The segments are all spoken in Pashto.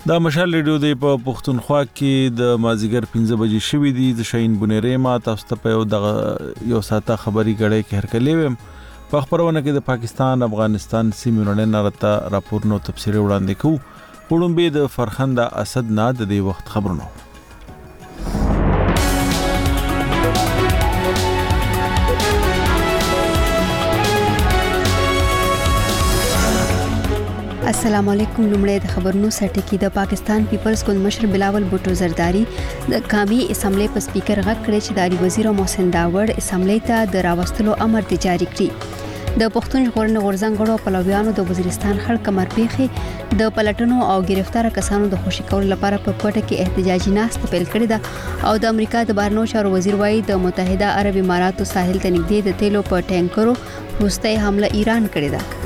دا مشال ریډیو دی په پښتونخوا کې د مازیګر 15 بجې شوې دي. د شاهین بنيري ما تاسو ته په یو ساته خبري غړې کې هرکلی ویم. په خبرونه کې د پاکستان افغانستان سیمونو نه راپورونو تفصیل وړاندې کوو. وړاندې د فرخنده اسد نه د دې وخت خبرونه. السلام علیکم. لومړی د خبرونو سرټکی. د پاکستان پیپلز ګوند مشر بلاول بوټو زرداری د قومي اسمبلی په سپیکر غږ کړی چې د علی وزیر او محسن داوړ اسمبلی ته د راوستلو امر دی جاری کړی. د پښتون ژغورنې غورځنګ غړو پلویانو د وزیرستان خړ کمر پیخي د پلټنو او گرفتار کسانو د خوشی کولو لپاره په کوټه کې احتجاجي ناست پیل کړی ده او د امریکا د بهرنیو چارو وزیر وايي د متحده عرب اماراتو ساحل ته نږدې د تیلو په ټانکرو وروستۍ حمله ایران کړې ده.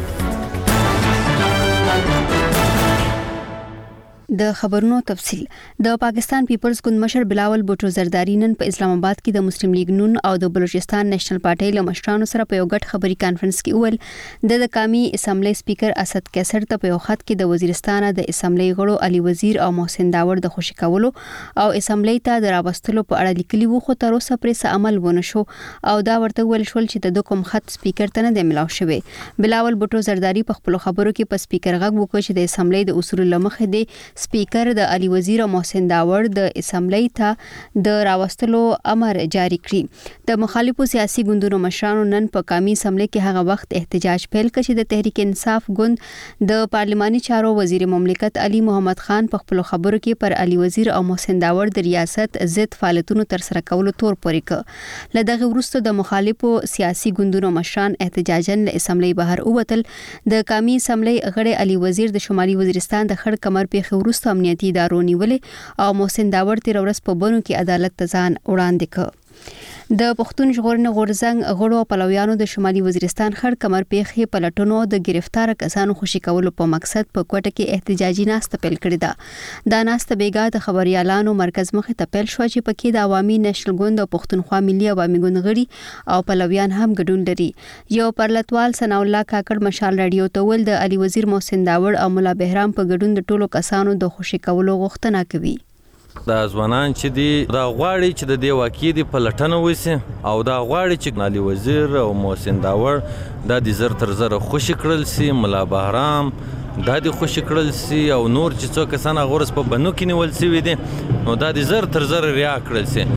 د خبرونو تفصیل. د پاکستان پیپلز ګوند مشر بلاول بوټو زرداری نن په اسلام آباد کې د مسلم لیگ نون او د بلوچستان نېشنل پارټي له مشرانو سره په یو غټ خبري کانفرنس کې وویل د قومي اسمبلی سپیکر اسد کیسر ته په یو خط کې د وزیرستان د اسمبلی غړو علي وزیر او محسن داوړ د خوشی کولو او اسمبلی ته د راوستلو په اړه لیکلي وو، خو تر اوسه پرې عمل ونه شو او دا ورته ویل شول چې د کوم خط سپیکر ته نه دی ملاو شوی. بلاول بوټو زرداری په خپل خبرو کې په سپیکر غږ وکړ چې د اسمبلی د اصول لمخې دی سپیکر د علي وزیر او محسن داوړ د اسمبلی ته د راوستلو امر جاری کړی. د مخالفو سیاسي ګوندونو مشرانو نن په قومي اسمبلی کې هغه وخت احتجاج پیل کړ چې د تحریک انصاف ګوند د پارلماني چارو وزیر مملکت علي محمد خان په خپل خبرو کې پر علي وزیر او محسن داوړ د ریاست ضد فعالیتونو تر سره کولو تور پورې کړ. لدغه وروسته د مخالفو سیاسي ګوندونو مشران احتجاجاً له اسمبلی بهر ووتل. د قومي اسمبلی غړي علي وزیر د شمالي وزیرستان د خړ کمر پیښې وروسته امنیتي ادارو نیولې او محسن داوړ تیر ورځ په بنو کې عدالت ته ځان وړاندې کړ. د پښتون ژغورنې غورځنګ غړو پلویانو د شمالي وزیرستان خړ کمر پیښې پلټنو د گرفتار کسانو خوشی کولو په مقصد په کوټه کې احتجاجي ناست پیل کړی ده. دا ناست بیګا د خبريالانو مرکز مخې ته پیل شو چې پکې د عوامي نېشنل ګوند او پښتونخوا ملي عوامي ګوند غړي او پلویان هم ګډون لري. یو پرلتوال ثنا الله کاکړ مشال رادیو ته ول د علي وزیر محسن داوړ او مولا بهرام په ګډون د ټولو کسانو د خوشی کولو غوښتنه کوي. دا ځوانان چې دي دا غواړي چې د دې واقعي دی پلټنه وشي او دا غواړي چې علي وزیر او محسن داوړ دا د زر تر زر خوشی کړل سي، مولا بهرام دا د خوشی کړل سي او نور چې څو کسان غورس په بنو کې نیول سي دي نو دا د زر تر زر ریا کړل سي.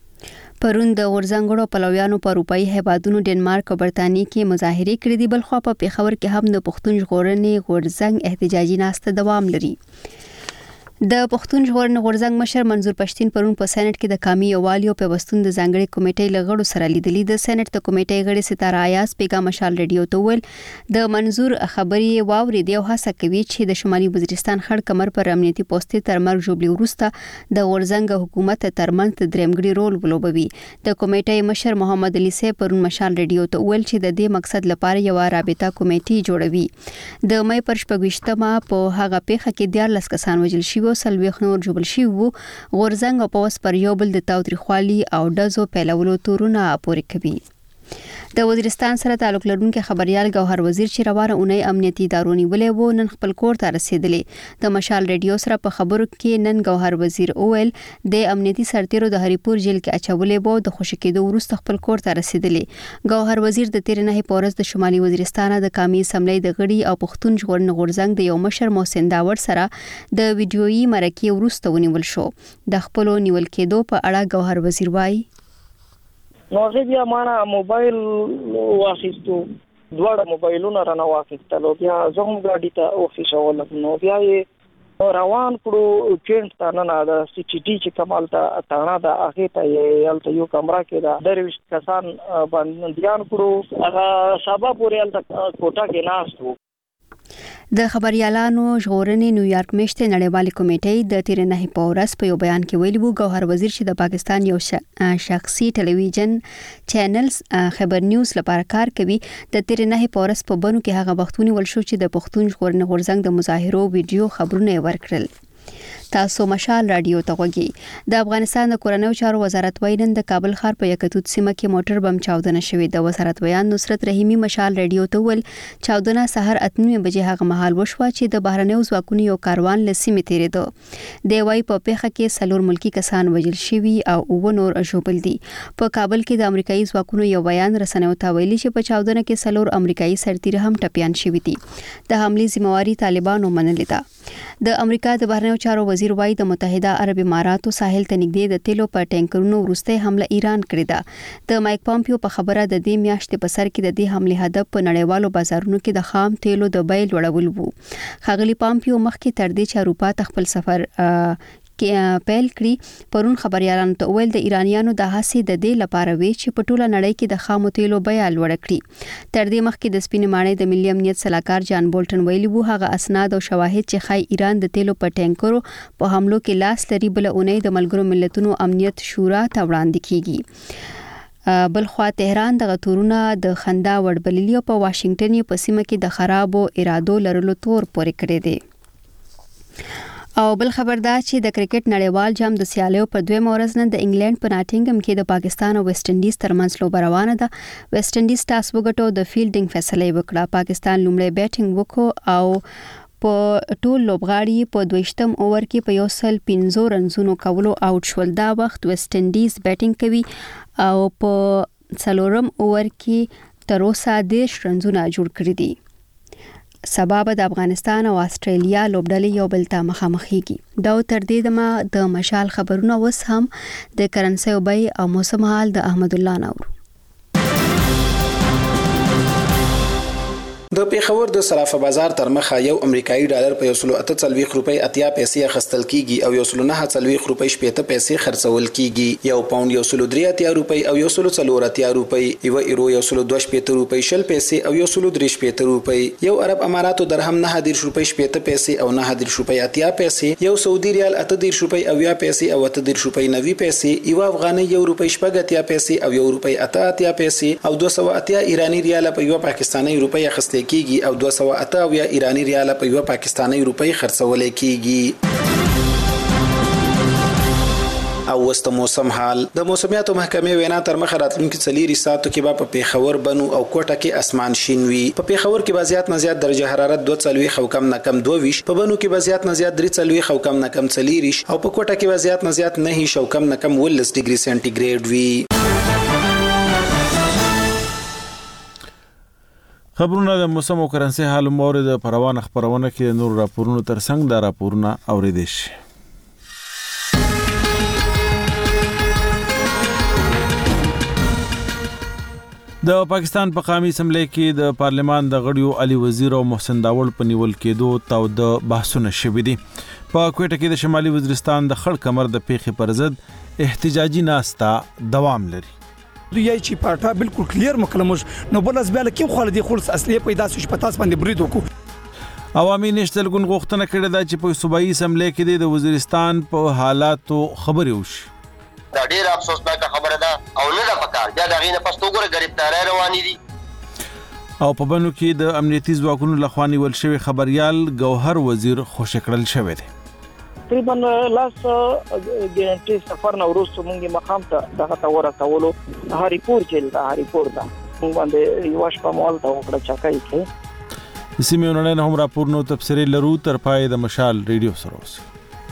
پرون د غورځنګړو پلویانو په اروپאי هیوادونو ډنمارک او برتانیې کې مظاهره کړې دي. بل خو په پیښور کې هم د پښتون ژغورنې غورځنګ احتجاجي ناسته دوام لري. د پښتون ژغورنې غورځنګ مشر منظور پښتين پرون په سېنات کې د قومي یووالي او پیوستون د ځانګړي کمیټې لغړو سره لیدلې. د سېنات د کمیټې غړي ستاره ایاز پیغام مشال رادیو ته ویل د منظور خبري واوري دی او هڅه کوي چې د شمالي وزیرستان خړ کمر پر امنیتي پوسټ تر مرګ جوړلی ورسته د غورځنګ حکومت ترمنځ درېمګړي رول ولوبوي. د کمیټې مشر محمد علي سي پرون مشال رادیو ته ویل چې د دې مقصد لپاره یو رابطه کمیټې جوړوي. د مې پر شپږشتمه په هغه پیښه کې 14 کسان وژل شوي او سلويخ نور جوړل شي وو. غورځنګ په وس پر یو بل د تاوتریخوالي او ډزو پیلولو تورونه پورې کوي. د وزیرستان سره تعلق لرونکي خبريال گوهر وزیر چې روانه اونۍ امنیتي ادارو نیولې وو نن خپل کور ته رسیدلې. د مشال رادیو سره په خبرو کې نن گوهر وزیر اویل د امنیتي سرتیرو د هریپور جیل کې اچولې وو د خوشی کېدو وروسته خپل کور ته رسیدلې. گوهر وزیر د 13 پورز د شمالي وزیرستان د قومي اسمبلی د غړي او پښتون ژغورنې غورځنګ د یو مشر محسن داوړ سره د ویډیويي مرکې وروسته ونیول شو. د خپل نیول کېدو په اړه گوهر وزیر وایي نو زه بیا مانا موبایل واخیستو، دوړه موبایلونه رانه واخیستل او بیا زه هم ګاډي ته وخیژولم. نو بیا یې روان کړو چینټ ته نه د سی ټي ټي چې کمال ته تاڼه د هغې ته یې هلته یو کمره کې د 23 کسان بندیان کړو. هغه سبا پورې هلته کوټه کې ناست وو. د خبريالانو ژغورنې نیویارک میشته نړیوالې کمیټې د 13 په ورځ په یو بیان کې ویلي وو گوهر وزیر چې د پاکستان یو شخصي ټلویزیون چینلز خبر نیوز لپاره کار کوي د 13 په ورځ په بنو کې هغه وختونه ول شو چې د پښتون ژغورنې غورځنګ د مظاهرو ویډیو خبرونه ورکړل. تاسو مشال رادیو ته غوږی د افغانستان د کورنیو چارو وزارت وینن د کابل ښار په یکتوت سیمه کې موټر بم چاودنه شوې د وزارت ویان نصرت رحیمی مشال رادیو ته ول چاودنه سحر 8 بجې هغه مهال وشوه چې د بهرنیو ځواکونو یو کاروان لسیمه تیرېده د وای په پیخه کې سلور ملکی کسان وژل شوي او و نور ژوبل دي په کابل کې د امریکایي ځواکونو یو بیان رسنیو ته ویلي چې په چاودنه کې سلور امریکایي سرتیري هم ټپيان شوي دي د حملې ذمہواری طالبانو منلې ده د امریکا د بهرنیو چارو وزیر وایي د متحده عرب اماراتو ساحل ته نږدې د تیلو په ټینکرونو وروسته حمله ایران کړې ده د مایک پامپیو په خبره د دې میاشتې په سر کې د دې حمله هدف په نړیوالو بازارونو کې د خام تیلو د بیې لوړول وو خاغلی پامپیو مخکې تر دې چې اروپا ته خپل سفر کې پیل کړی پرون خبريالانو ته ویل د ایرانیانو د هڅې د دې لپاره وی چې په ټوله نړۍ کې د خامو تیلو بیه لوړ کړي تر دې مخکې د سپینې ماڼۍ د ملي امنیت سلاکار جان بولټن ویلي وو هغه اسناد او شواهد چې خای ایران د تیلو په ټینکرو په حملو کې لاس لري بل اونۍ د ملګرو ملتونو امنیت شورا ته وړاندې کیږي بلخوا تهران د غتورونه د خندا وړبللی او په واشنگټن په سیمه کې د خرابو ارادو لرلو تور پورې کړی دی او بل خبر دا چې د کرکټ نړیوال جام د سیالیو پر دویم ورځ نن د انګلند په ناټینګم کې د پاکستان او ویسټ انډیز ترمنځ لوبه روانه ده ویسټ انډیز ټاس وګټو د فیلډینګ فیصله وکړه پاکستان لومړی بیټینګ وکړو او په ټول لوبغاړي په 22م اوور کې په 115 رنزونو کولو اوټ شول دا وخت ویسټ انډیز بیټینګ کوي او په 4م اوور کې تر اوسه 10 رنزونه جوړ کړی دي سبب د افغانستان او استرالیا لوبډلې یو بل ته مخامخېږي دا تر دې د مشال خبرونه وس هم د کرنسي او بای او موسم حال د احمد الله نور د پیښور د صرافه بازار تر مخه یو امریکایي ډالر په 148 روپۍ اتیا پیسې اخیستل کیږي او 149 روپۍ شپېته پیسې خرڅول کیږي یو پاوند 103 روپۍ او 104 روپۍ یو ایرو 102 روپۍ شل پیسې او 103 روپۍ یو عرب اماراتو درهم 9 روپۍ شپېته پیسې او 9 روپۍ اتیا پیسې یو سعودي ریال 8 روپۍ او 10 پیسې او 8 روپۍ 90 پیسې یو افغاني یو روپۍ شپږ اتیا پیسې او 1 روپۍ اتیا پیسې او 280 ایرانی ریال په یو پاکستاني روپۍ اخیستل کیږي او 280 ایرانی ریال په یو پاکستاني روپۍ خرڅول کیږي او وست موسم حال د موسمیاتو محکمې وینا تر مخه راتلونکي 4 ساعتو کې په پیښور بنو او کوټه کې اسمان شین وي په پیښور کې بازيات نزيات درجه حرارت 22 خو کم نه کم 22 په بنو کې بازيات نزيات 23 خو کم نه کم 40 او په کوټه کې بازيات نزيات 9 شو کم نه کم 19 ډیګري سنټیګریډ وي خبرونه د موسم او کرنسي حال مورد پروان خبرونه کې نور راپورونو ترڅنګ دا راپورونه اوریدل شي د پاکستان په قومي اسمبلی کې د پارلمان د غړیو علي وزیر او محسن داوړ په نیول کېدو تاو د بحثونه شوي دي په کوټه کې د شمالي وزیرستان د خړ کمر د پیښې پر ضد احتجاجي ناستا دوام لري یای چې پارټا بالکل کلیر مکلمش نو بل از بیل کې خو د خلص اصلي پیدا شو په تاسو باندې برید وکړو عوامي نشتل ګون غوښتنه کړې ده چې په صوبایي اسمبلی کې د وزیرستان په حالاتو خبرې وشي دا ډیر افسوسناک خبره ده او نه ده پکار بیا دا غینه پس تو ګره گرفتاری رواني دي او په بنو کې د امنیتي ځواکونو لخوا نیول شوی خبريال ګوهر وزیر خوش کړل شوی دی تقریبا لاس ګارانټي سفر نو وروسته مونږه مقام ته دغه تور تاولو هریپور جیل دا هریپور دا مونږ باندې یو شپه مول ته وکړه چکای کې سیمه نه هم راپورونو تفسیری لرو تر پای د مشال ریډیو سره اوسه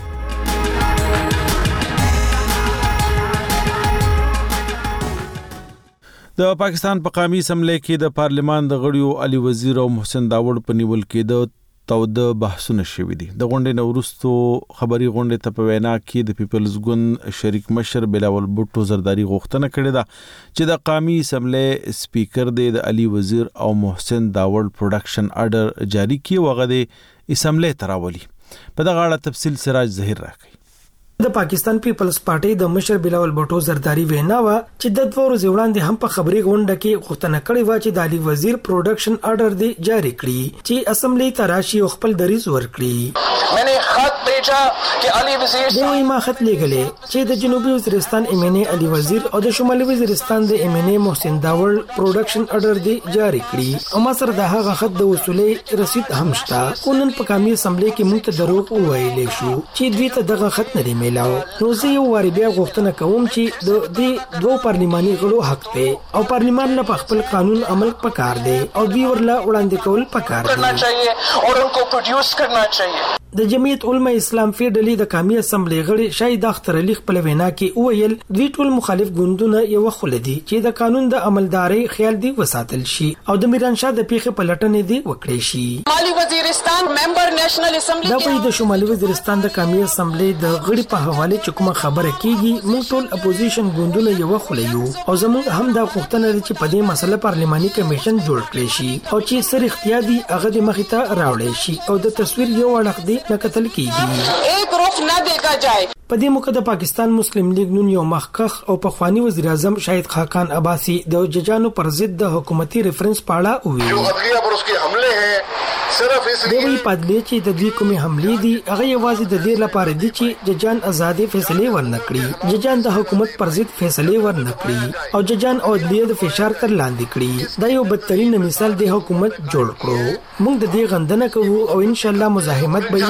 د پاکستان په قومي اسمبلی کې د پارلمان د غړیو علي وزیر او محسن داوړ په نیول کې د تاو د بحثونه شوي دي د غونډې نورستو خبري غونډې ته په وینا کې د پیپلز ګوند شریک مشر بلاول بوټو زرداری غوښتنه کړې ده چې د قومي اسمبلی سپیکر د علي وزیر او محسن داوړ پروډکشن آرډر جاری کړي وغه د اسمبلی تراولي په دغه اړه تفصیل سراج ظهیر راکړي د پاکستان پیپلز پارټي د مشر بلاول بوټو زرداری وینا وا چې د 2 ورځې وړاندې هم په خبري غونډه کې غوښتنه کړې و چې د علي وزیر پروډکشن آرډر دی جاری کړي چې اسمبلی ته راشي او خپل دریځ ورکړي میں نے خط भेजा कि अली वजीर دوی ما خط لګلې چې د جنوبي وزیرستان ایمنه علي وزیر او د شمالي وزیرستان د ایمنه محسن داور پروډکشن اډر دی جاری کړی او ما سره د هغه خط د وصولې رسید هم شته. نن په قومي اسمبلی کې موږ ته دروغ وویل شو چې دوی ته دغه خط نه دی میلاو. نو زه یو واری بیا غوښتنه کوم چې د دې دوه پارلماني غړو حق دی او پارلمان له خپل قانون عمل پکار دی او دوی ورله وړاندې کول پکار دی और उनको प्रोड्यूस करना चाहिए. د جمعیت علماء اسلام فیډرالي د قومي اسمبلی غړي شاهد اختر علي خپل وینا کې وویل دوی ټول مخالف ګوندونه یو خلدي چې د قانون د عملداري خیال دی وساتل شي او د میرانشاه د پیښې پلټنې دی وکړي شي. شمالي وزیرستان ممبر نېشنل اسمبلی دا په د شمالي وزیرستان د قومي اسمبلی د غړي په حواله چې کومه خبره کیږي موږ ټول اپوزیشن ګوندونه یو خلیو او زموږ هم دا غوښتنه لري چې په دې مسله پارلماني کمیشن جوړ کړي شي او چې سر اختیاري هغه د مخې ته راوړي شي او د تصویر یو اړخ دی نه قتل کیږي. ایک رخ نه دیکھا جائے. په دې موقع د پاکستان مسلم لیگ نون یو مخکخ او پخوانی وزیر اعظم شاهد خاقان عباسی د ججانو پر ضد د حکومتي ریفرنس پاړه وی جو عدلیہ پر اس کے حملے ہیں صرف اس لیے دوی پادلې چې د دوی کومې حملې دي هغه یوازې د دې لپاره دي چې ججان آزادې فیصله ورنکړي. ججان د حکومت پر ضد فیصله ورنکړي او ججان او عدلیه د فشار تر لاندې کړي. دا یو بدترین مثال د حکومت جوړ کړو. موږ د دې غندنه کوو او ان شاء الله مزاحمت به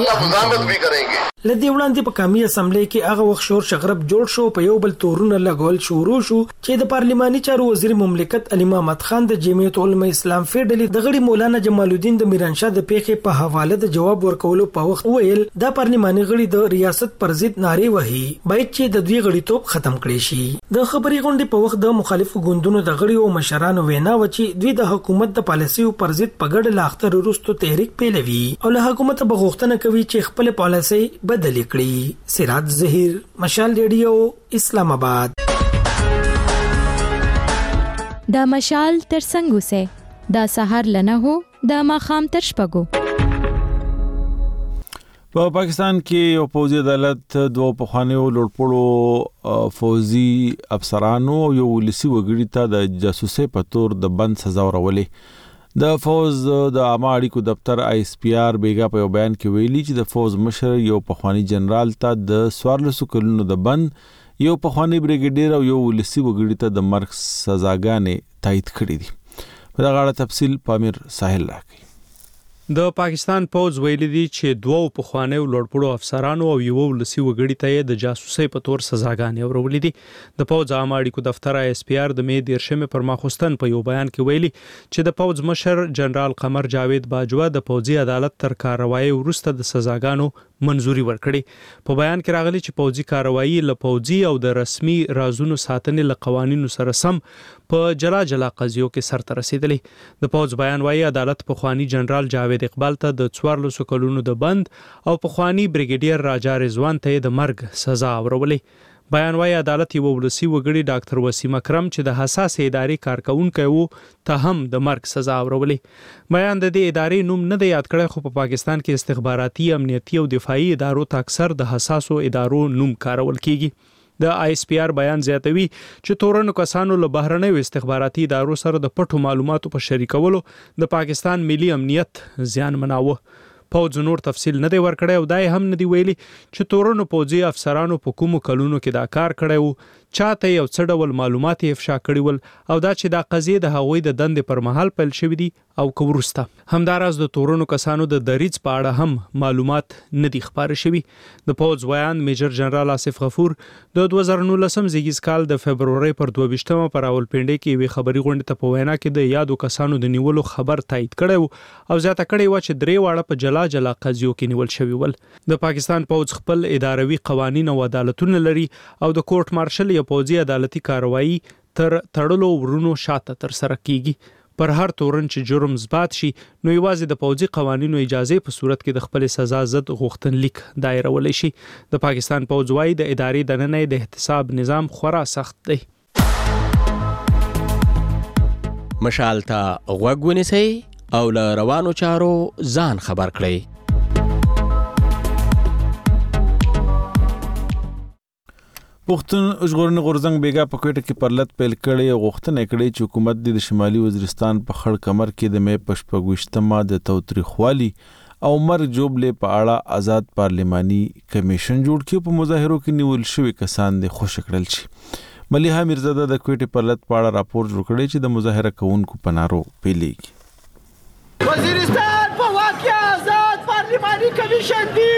یې لدی وړاندې په قومي اسمبلی کې هغه وخت شور شغرب جوړ شو په یو بل تورونه لګول شروع شو چې د پارلماني چارو وزیر مملکت علي محمد خان د جمعیت علماء اسلام فیډرالي د غړي مولانا جمال الدین د میرانشاه د پیښې په حواله د جواب ورکولو په وخت ویل دا پارلماني غړي د ریاست پر ضد نارې وهي باید چې د دوی غړیتوب ختم کړي شي. د خبري غونډې په وخت د مخالفو ګوندونو د غړي او مشرانو وینا و چې دوی د حکومت د پالیسیو پر ضد په ګډه لاختر وروسته تحریک پیلوي او له حکومت به غوښتنه کوي چې خپل پالیسي بدل کړي. سراج ظهیر مشال ریډیو اسلام آباد. دا مشال تر څنګه سه دا سحر لنه هو دا ماخام تر شپګو. په پاکستان کې یو پوځي عدالت دوه پخوانیو لوړپوړو فوزي افسرانو او یو ولسی وګړي ته د جاسوسي په تور د بند سزا ورولې. د فوز د عامه اړیکو دفتر ISPR بیګا په بیان کې ویلي چې د فوز مشر یو پخوانی جنرال ته د 14 کلونو د بند یو پخوانی بریګیډیر او یو ولسی وګړي ته د مرګ سزاګانې تایید کړې دي. په دغه اړه تفصیل پامیر ساحل راکړي. د پاکستان پوز ویلي دي چې دوه پخوانیو لوړپوړو افسرانو او یو ولسی وګړي ته د جاسوسي په تور سزاګانې ورولې دي. د پوز عامه اړیکو دفتر ISPR د مې 13 پر ماخوستن په یو بیان کې ویلي چې د پوز مشر جنرال قمر جاوید باجوا د پوزي عدالت تر کاروایی وروسته د سزاګانو منزوري ورکړي. په بیان کې راغلي چې پوزي کاروایی له پوزي او د رسمي رازونو ساتنې له قوانینو سره سم په جلا قضیو کې سرته رسیدلې. د پوز بیان وايي عدالت پخوانی جنرال جاوید اقبال ته د 14 کلونو د بند او پخوانی بریګیډیر راجا رضوان ته د مرګ سزا ورولې. بیان وايي عدالت یو ولسی وګړي ډاکټر وسیم اکرم چې د حساس ادارې کارکونکو وو ته هم د مرګ سزا ورولې. بیان د دې ادارې نوم نه دی یاد کړی خو په پاکستان کې استخباراتي امنیتي او دفاعي ادارو ته اکثر د حساسو ادارو نوم کارول کیږي. د ISPR بیان زیاتوي چې تورنو کسانو له بهرنیو استخباراتي ادارو سره د پټو معلوماتو په شریکولو د پاکستان ملي امنیت زیان مناوه. پوز نور تفصیل نه دی ورکړی او دای هم نه دی ویلي چې تورنو پوزي افسرانو په کومو کلونو کې دا کار کړی وو چاته یو څه ډول معلومات افشا کړي ول او دا چې دا قضیه د هغوی د دندې پر مهال پیل شوې دي او کوورسته همداراز د تورنو کسانو د دریځ په اړه هم معلومات نه دي خبره شوي. د پوز بیان میجر جنرال آصف غفور د 2019 زیږیز کال د فبرवरी پر 22 پر راولپنډي کې وی خبري غونډه ته په وینا کې د یادو کسانو د نیولو خبر تایید کړي او زیاته کړي و چې درې واړه په جلا قضیو کې نیول شوی ول. د پاکستان پوز خپل اداروي قوانین او عدالتونه لري او د کورټ مارشل یا پوزي عدالتي کاروایی تر تړلو ورونو شاته تر سره کیږي. پر هر تورن چې جرم ثبات شي نو یوازې د پوزي قوانینو اجازه په صورت کې د خپل سزا ضد غوښتنلیک دایرولای شي. د پاکستان پوز وايي د ادارې دننه د احتساب نظام خورا سخت دی. مشال ته غوږ ونیسئ او له روانو چارو ځان خبر کړئ. پښتون ژغورنې غورځنګ بیګا په کوټه کې پرلط پیل کړي او غوښتنه کړې چې حکومت د شمالي وزیرستان په خړ کمر کې د مې پښپګوشتمه د توتریخوالي او مرګ جوړلې په اړه آزاد پارلماني کمیشن جوړ کړي. په مظاهرو کې نیول شوی کسان د خوش کړل شي. ملیحه میرزاده د کوټې پرلط په اړه راپور جوړ کړی چې د مظاهره کوونکو په نارو پیلېږي. وزیرستان په واقع آزاد پارلماني کمیشن دی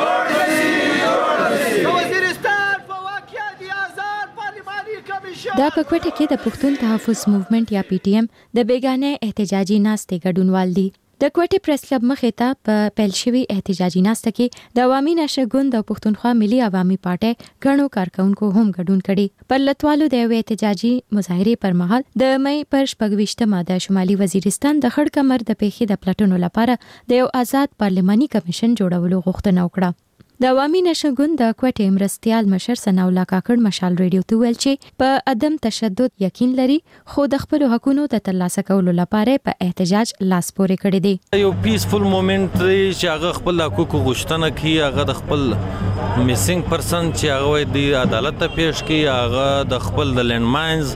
جوړ وزیرستان په واقع دی آزاد پارلماني کمیشن. دا په کوټه کې د پښتون تحفظ موومېنټ یا پی ټی ایم د بیگانه احتجاجي ناستې ګډونوال دي. د کوټې پریس کلب مخې ته په پیل شوي احتجاجي ناسته کې د عوامي نشه ګوند او پښتونخوا ملي عوامي پارټۍ ګڼو کارکونکو هم ګډون کړي. پر لټوالو د یوې احتجاجي مظاهرې پر مهال د مې پر 28مه د شمالي وزیرستان د خړ کمر د پیښې د پلټنو لپاره د یو آزاد پارلماني کمیشن جوړولو غوښتنه وکړه. د عوامي نشه ګوند د کوټې مرستيال مشر ثناءالله کاکړ مشال ریډیو ته ویل چې په عدم تشدد یقین لري خو د خپل حقوقو د ترلاسه کولو لپاره په احتجاج لاس پورې کړی دی. یو پیسفل مومنت دی چې هغه خپل حقوقو غوښتنه کوي، هغه د خپل میسنګ پرسن چې هغه د عدالت ته پیښ کوي، هغه د خپل د لینډ ماینز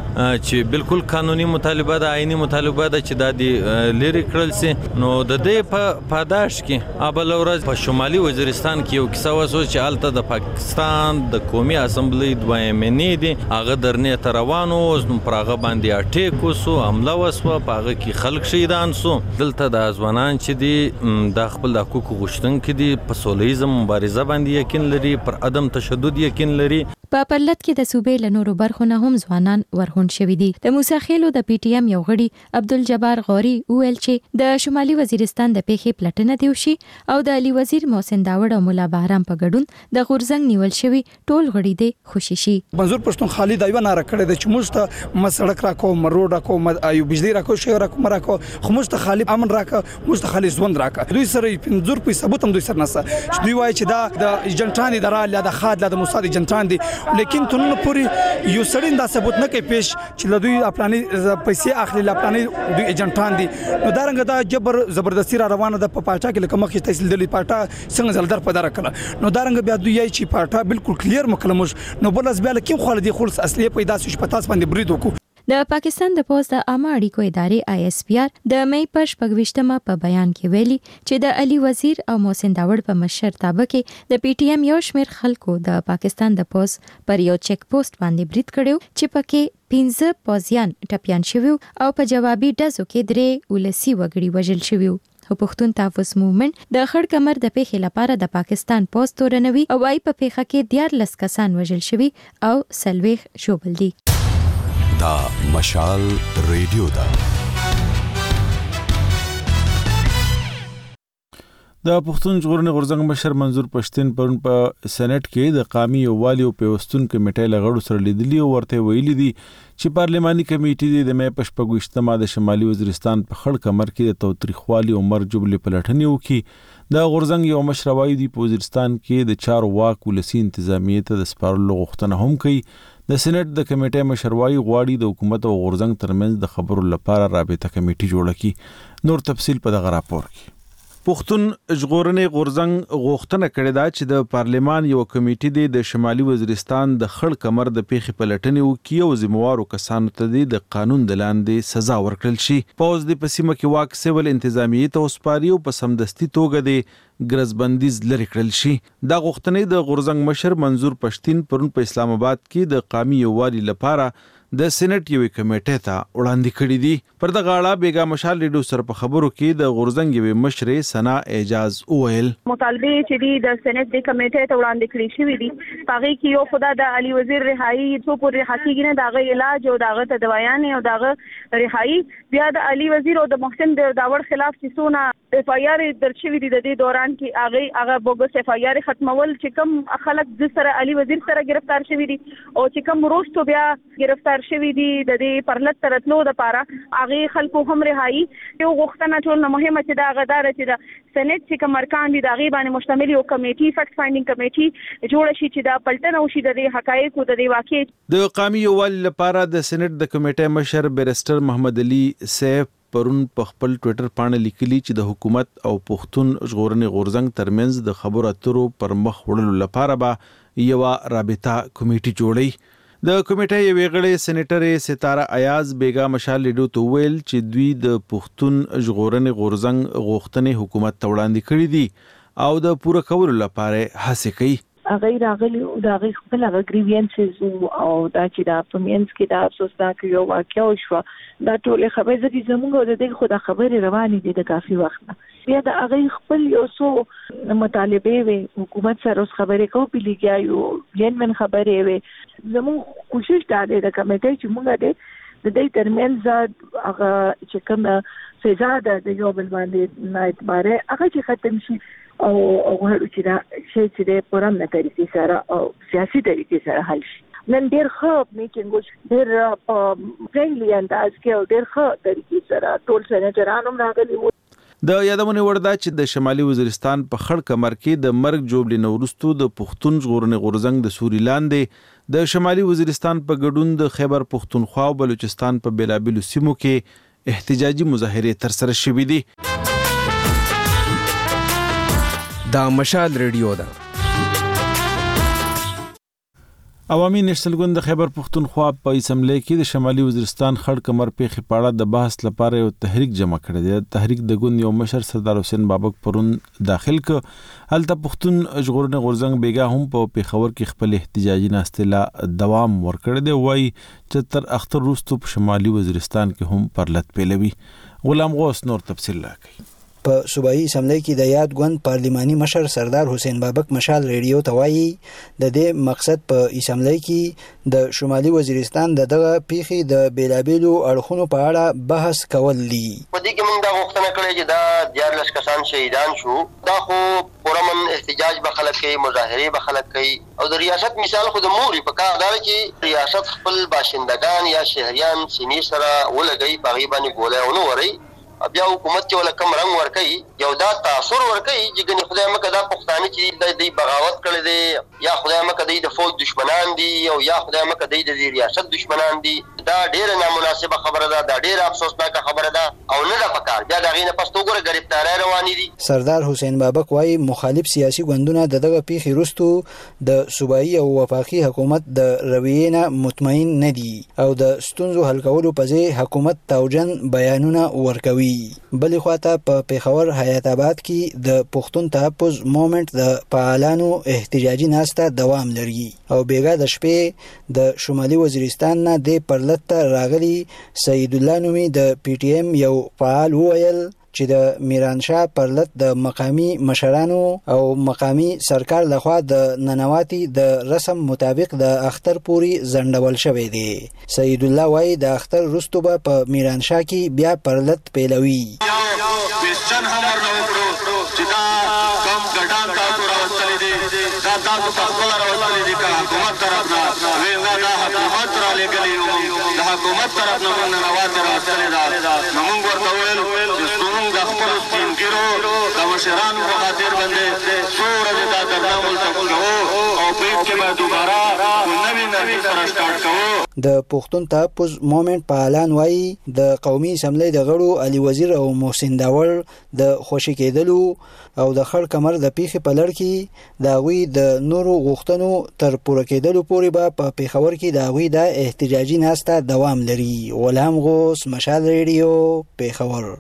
چې بالکل قانوني مطالبه ده، آئینی مطالبه ده چې دا د لری کړل سي. نو د دې په پاداش کې ابل ورځ په شمالي وزیرستان کې یو کیسه وسو چې الته د پاکستان د قومي اسمبلی دویمنې دي، هغه درنې ته روانو پر هغه باندې اټیک وسو، حمله وسو، په هغه کې خلک شهیدان سو. دلته د ځوانان چې دي د خپل حقوق غوښتونکي دي، په سولیزم مبارزه باندې یقین لري، پر عدم تشدد یقین لري. په پرلط کې د صوبې له نورو برخو نه هم ځوانان ورغون شوي دي. د موسی خیلو د پی ټی ایم یو غړي عبدالجبار غوري وویل چې د شمالي وزیرستان د پیښې پلټنه دی وشي او د علي وزیر محسن داوړ او مولا بهرام په ګډون د غورزنګ نیول شوی ټول غړي دي خوشي شي. منظور پښتون خالد ایوه ناره کړی د چې موږ ته مسړک راکو، روډ راکو، ایو بجلی راکو، شهر راکو، مراکو، خو موږ ته خالد امن راکو، موږ ته خالد ژوند راکو. دوی سره منظور په ثبوت هم دوی سره نسه چې دوی وایي چې دا د ایجنټان درال یا د خاد لا د موساد ایجنټان دي، لیکن تنه پوری یو سړی دا ثبوت نه کوي پیش چې لدوی خپلاني پیسې اخلي، خپلاني دوی ایجنټان دي. نو دا رنګ دا جبر زبردستی را روانه د پاټا کې لکه مخې تحصیل دلی پاټا څنګه زلدر په دره کړه. نو دا رنګ بیا دوی یې چې پاټا بالکل کلیر مکلمش نو بل از بیا لکه خو لدی خلص اصلي پیدا شي پتاس باندې برید وکړو. د پاکستان د پوز د عامه اړیکو ادارې آی اس پی آر د مې پر 28مه په بیان کې ویلي چې د علي وزیر او محسن داوړ په مشرتابه کې د پی ټی ایم یو شمېر خلکو د پاکستان د پوز پر یو چیک پوسټ باندې برید کړو چې پکې 15 پوزیان ټپيان شوی او په جوابي ډزو کې 3 ولسی وګړي وژل شوی. پښتون تحفظ موومېنټ د خړ کمر د پیښې لپاره د پاکستان پوز تورنوي او وايي په پیښه کې 14 کسان وژل شوی او سلويخ شوبل دي. دا مشال ریډیو دا د پښتون ژغورنې غورځنګ مشر منظور پښتين پرون په سېنات کې د قومي یووالي او پیوستون کمیټې لغړو سره لیدلی او ورته ویلي دي چې پارلماني کمیټې د مې په 28مه د شمالي وزیرستان په خړ کمر کې د توتریخوالي او مرګ جوړلې پلټنې وکړي. د غورځنګ یو مشر وایي د وزیرستان کې د 4 واک ولسی انتظامیه ته د سپارلو غوښتنه هم کوي. د سېنات د کمیټې مشروعي غواړي د حکومت او غورځنګ ترمنځ د خبرو لپاره رابطه کمیټه جوړه کړي. نور تفصيل په دغه راپور کې. پښتون ژغورنې غورځنګ غوښتنه کړې ده چې د پارلمان یو کمیټه د شمالي وزیرستان د خړ کمر د پیښې پلټنې وکړي او ذمہوارو کسانو ته د قانون د لاندې سزا ورکړل شي. پوز د پسیمه کې واک سیول انتظامیه ته وسپاري او په سمدستي توګه د ګرځبندیز لري کړل شي. دا غوښتنې د غورځنګ مشر منظور پښتين پرون په اسلام آباد کې د قومي یووالي لپاره د سېنات یوې کمیټې ته وړاندې کړې دي. پر دغه اړه بیګا مشال ریډیو سره په خبرو کې د غورځنګ یوې مشرې ثنا اعجاز وویل مطالبه چې د سېنات د کمیټې ته وړاندې کړې شوې دي هغه کې یو خدای د علي وزیر رهایی څو پر رهایی نه دغه علاج او دغه تدویان او دغه رهایی بیا د علي وزیر او د محسن داوړ خلاف چې سونه اف آی آر درشوي دي د دې دوران کې هغه بوګس اف آی آر ختمول چې کوم خلک د سره علي وزیر سره گرفتار شوی دي او چې کوم روستو بیا گرفتار شوی دي د دې پرلط ترتلو د پاره هغه خلکو هم رهایی یو غوښتنه ټول مهمه چې دا غدار چې د سېنات چې کوم ارکان دي دغه باندې مشتمل یو کمیټي فیکټ فایندینګ کمیټي جوړ شي چې دا پلټنه وشي د دې حقایقو د دې واقع د قومي یووالي لپاره د سېنات د کمیټې مشر بیرسټر محمد علي سیف پرون په خپل ټوئیټر باندې لیکلي چې د حکومت او پښتون ژغورنې غورځنګ ترمنځ د خبرو اترو پر مخ وړلو لپاره به یو رابطه کمیټه جوړي. د کمیټې یوې غړې سېنیټر ستاره ایاز بیگا مشال لیډو ته ویل چې دوی د پښتون ژغورنې غورځنګ غوښتنې حکومت ته وړاندې کړې دي او د پوره کولو لپاره هڅه کوي. هغه راغلی او دا خپل هغه گریوینسز او دا چې دا پمینس کې دا افسوسناک یو واقعا شو دا ټول خبرې چې زموږ د دې خو د خبرې روانې دي د کافي وخت نه بیا دا هغه خپل یو څو مطالبه وي حکومت سره اوس خبرې کوو پیلګیا یو جنمن خبرې وي زموږ کوشش دا دی د کمیټې چې موږ د دې ترمنځ هغه چې کوم سزا ده د یو بل باندې نه اعتبار هغه چې ختم شي او هغه چې دا چې د پرمنه طریقې سره او سیاسي طریقې سره حل شي. نن ډېر ښه میټینګ ډېر فرندلی انداز کې ډېر ښه طریقې سره ټول سېنیټران هم راغلي وو. د یادونه وردا چې د شمالي وزیرستان په خړ کمر کې د مرګ جوړلې نورستو د پښتون ژغورنې غورځنګ د سوري لاندې د شمالي وزیرستان په ګډون د خیبر پښتونخوا او بلوچستان په بیلابیلو سیمو کې احتجاجي مظاهرې ترسره شوې دي. دا مشال ریډیو ده. عوامي نېشنل ګوند د خیبر پښتونخوا په اسمبلی کې د شمالي وزیرستان خړ کمر پیښې په اړه د بحث لپاره یو تحریک جمع کړی دی. تحریک د ګوند یو مشر سردار حسین بابک پرون داخل ک هلته پښتون ژغورنې غورځنګ بیګا هم په پیښور کې خپل احتجاجي ناستې دوام ورکړی دی. وایي چې تر اختر وروسته په شمالي وزیرستان کې هم پرلت پیلوي. غلام غوث نور تفصیل راکوي. په صوبایي اسمبلی کې د یاد ګوند پارلیماني مشر سردار حسین بابک مشال ریډیو ته وایي د دې مقصد په اسمبلی کې د شمالي وزیرستان دغه پیښې د بیلابیلو اړخونو په اړه بحث کول دي. په دې کې موږ دا غوښتنه کړې چې دا 14 کسان شهیدان شو دا خو پرمن احتجاج به خلک کوي مظاهره به خلک کوي او د ریاست مثال خو د موري په کار دا چې ریاست خپل باشندگان یا شهریان سینې سره ولګي په غیبانې ګولای ونه وري بیا حکومت چې ولا کم رنگ ورکي یو دا تاثیر ورکي چې ګنې خدای مکه دا پښتانه چې د بغاوت کړی دی یا خدای مکه د فوج دشمنان دي او یا خدای مکه د ریاست دشمنان دي دا ډیره نامناسبه خبره ده دا ډیره افسوسناک خبره ده او نه ده پکار بیا دا غینه پښتو ګره گرفتاری روانې دي. سردار حسین بابک وايي مخالف سیاسي ګوندونه دغه پیښې وروسته د صوبایي او وفاقي حکومت د رویې نه مطمئن نه دي او د ستونزو حل کولو په ځای حکومت توجن بیانونه ورکوي. بلې خواته په پیښور حیات آباد کې د پښتون تحفظ موومنت د فعالانو احتجاجي ناسته دوام لري او بیګا د شپې د شمالي وزیرستان نه د پرلت ته راغلي سید الله نومي د پی ټی ایم یو فعال وویل چې د میرانشاه پرلت د مقامی مشرانو او مقامی سرکار لخوا د ننواتي د رسم مطابق د اختر پوری زندول شوی دی. سید الله وايي د اختر وروسته به په میرانشاه کې بیا پرلت پیلوي. کوېسچن هم ورنه وکړو چې دا کم ګډان تاسو راوستلی دي دا تاسو په خپله راوستلی دي که حکومت طرف نه ویل نه دا حکومت رالېږلي یو د حکومت طرف نه موږ ننواتې راوستلې ده نو موږ ورته ویل چې زموږ د خپلو سپینګیرو د مشرانو په خاطر باندې څو ورځې دا درنه ملته کوو او په کې به دوباره نوي سره سټارټ کوو. د پښتون تحفظ موومنت فعالان وايي د قومي اسمبلی د غړو علي وزیر او محسن داور د خوشي کېدلو او د خړ کمر د پیښې په لړ کې د هغوی د نورو غوښتنو تر پوره کېدلو پورې به په پیښور کې د هغوی د احتجاجي ناسته دوام لري. غلام غوث مشال ریډیو پیښور.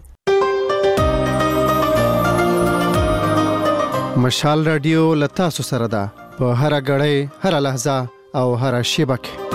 مشال رادیو لتا سره ده په هر غړې هر لحظه او هر شیبه کې.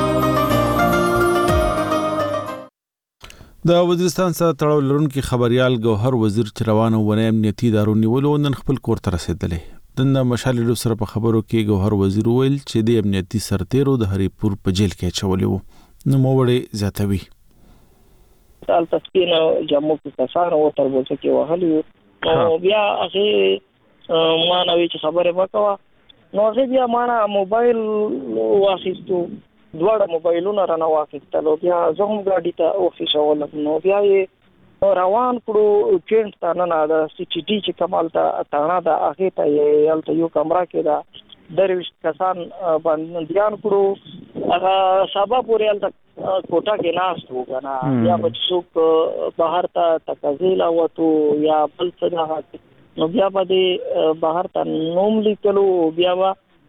د وزیرستان سره تړاو لرونکي خبريال ګوهر وزیر چې روانه ونه امنیتي ادارو نیولو نن خپل کور ته رسیدلې د مشال ریډیو سره په خبرو کې ګوهر وزیر ویل چې د امنیتي سرتیرو د هریپور په جیل کې چولې وو نو موړې زیاتوي. تال تسکینه جمو کې کسان او تر بوته کې وهلي او بیا هغه ما نوې چې خبره وکړه نو هغه بیا ما موبایل واخیستو دوړه موبایلونه رانه واخیستل او بیا زه هم ګاډي ته اوفیشول نو بیا یې روان کړو چینټ ته نه د سی ټي ټي چې کمال ته تانا د هغه ته یې یو کمره کې دا درویش کسان باندې ځان کړو هغه سبا پورې الته کوټه کې ناست وو کنه یا بچوک بهر ته تکزیل وته یا بل څه نو بیا باندې بهر ته نوم لیکلو بیا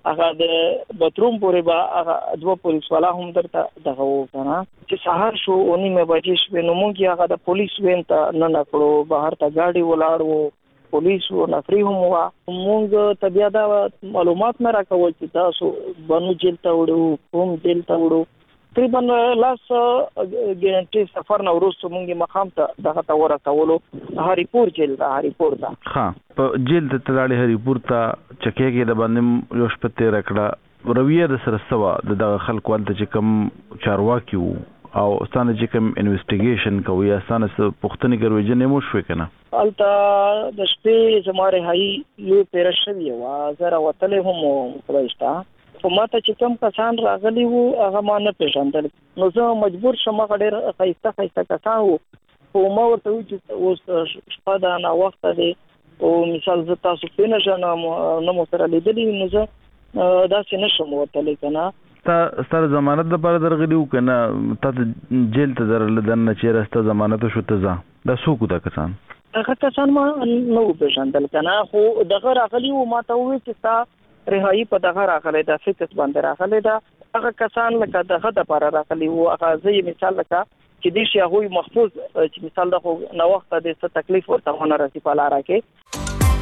هغه د باتروم پورې با هغه دوه پولیس والا هم درته دغه وکنه چې سهار شو اونې مې بجې شو نو مونږ هغه د پولیس وین ته نه نکړو بهر ته گاډي ولاړو پولیس و نفری هم وا مونږ ته بیا دا معلومات نه راکول چې تاسو بنو جیل ته وړو کوم جیل ته وړو تقریبا لاس ګارانټي سفر نو وروسته مونږه مقام ته دغه ته ورسولو هریپور جیل ته هریپور ته ها په جیل ته تلاړې هریپور ته چکه کې د باندې یو شپته راکړه رویه د سره سوا د خلکو ولته چې کم چارواکي او ستانه چې کم انویسټیګیشن کوي ستانه پښتني ګروي جنې مو شو کنه الته د شپې زماره هاي یو پیرشوي وا زره وتلې هم پرېستا په ماته چې کوم کسان راغلي وو هغه ما نه پیژندل نو زه مجبور شوم غډیر خیسته کسان وو او ما ورته چې اوس شپه دا نه وخت دی او مثال زه تاسو په نشم نو مو سره لیدلې نو زه دا څه نشم ورته کنه ستاره ضمانت د پر درغلیو کنه ته جیل ته درل دنه چې راسته ضمانت شو ته دا څوک دا کسان هغه کسان ما نو پیژندل کنه خو دغه راغلی وو ما ته وې چې تا رهایی په دغه راغلی دا فکس باندې راغلی دا هغه کسان لکه دغه د پر راغلی وو هغه زې مثال لکه چې دې شی هغه محفوظ چې مثال د نو وخت د څه تکلیف ورته ونه رسي په لار کې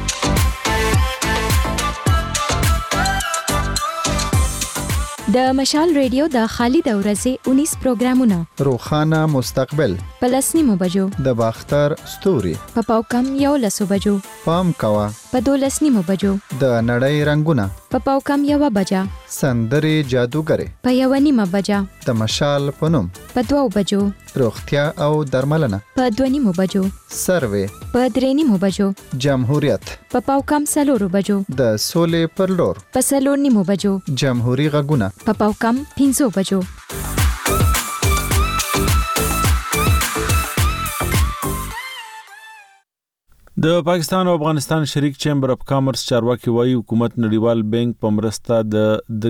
د مشال ریډیو د خالد اورزه 19 پروګرامونه روخانه مستقبل پلسنیمو بجو د باختر ستوري په پاوکم یو لسو بجو پام کوا په دولسنیمو بجو د نړۍ رنگونه په پاوکم یو بجا سندري جادوګره په یو نیمه بجا د مشال پنوم په 2 بجو روغتیا او درملنه په 2 نیمو بجو سروي په 3 نیمو بجو جمهوریت په پاوکم سلورو بجو د سولې پر لور په سلور نیمو بجو جمهوریت غږونه په پاوکم 5 بجو د پاکستان او افغانستان شریک چیمبر اف کامرس چارواکي وايي حکومت نړیوال بانک په مرسته د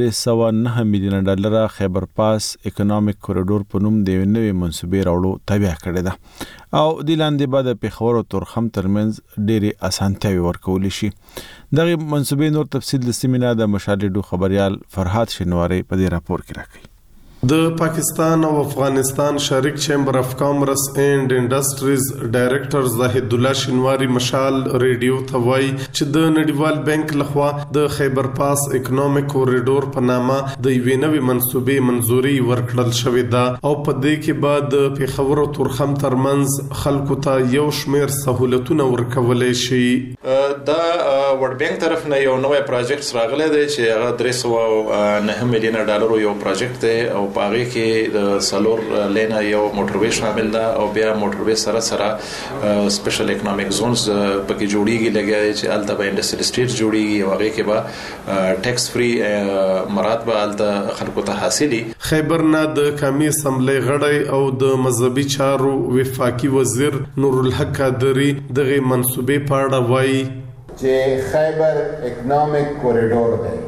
309 میلیون ډالر خیبر پاس اکونومیک کوریډور په نوم د نوې منصوبې راوړو تابع کړی ده او د لاندې بعد پیښور او تورخم ترمنځ ډېری اسانتیاوي ورکول شي دغه منصوبې نور تفصیل د سیمینار د مشالډو خبريال فرحات شنواری په دې راپور کې راکړي د پاکستان او افغانستان شریک چیمبر اف کامرس اینڈ انډستریز ډایریکټر زاهد الله شنواری مشال ریډیو ته وایي چې د نړیوال بانک لخوا د خیبر پاس اکونومیک کوریډور په نامه د یوې نوې منصوبې منزوري ورکړل شوې ده او په دې کې بعد پیښور او تورخم ترمنځ خلکو ته یو شمېر سہولتونه ورکولای شي دا ورډ بانک طرف نه یو نوې پروجیکټ راغلی دی چې هغه 309 میلیون ډالر یو پروجیکټ دی او پاره کې د سالور لینا یو موټروي شامل ده او بیا موټروي سره سپیشل اکونومیک زونز پکې جوړیږي لګیا چې الته به انډستریل سټریټ جوړیږي او هغه کې به ټیکس فری مراد به الته خلکو ته حاصلي خیبر نه د قومي اسمبلی غړی او د مذهبي چارو وفاقي وزیر نور الحق قادری دغه منصوبې په اړه وایي چې خیبر اکونومیک کوریډور دی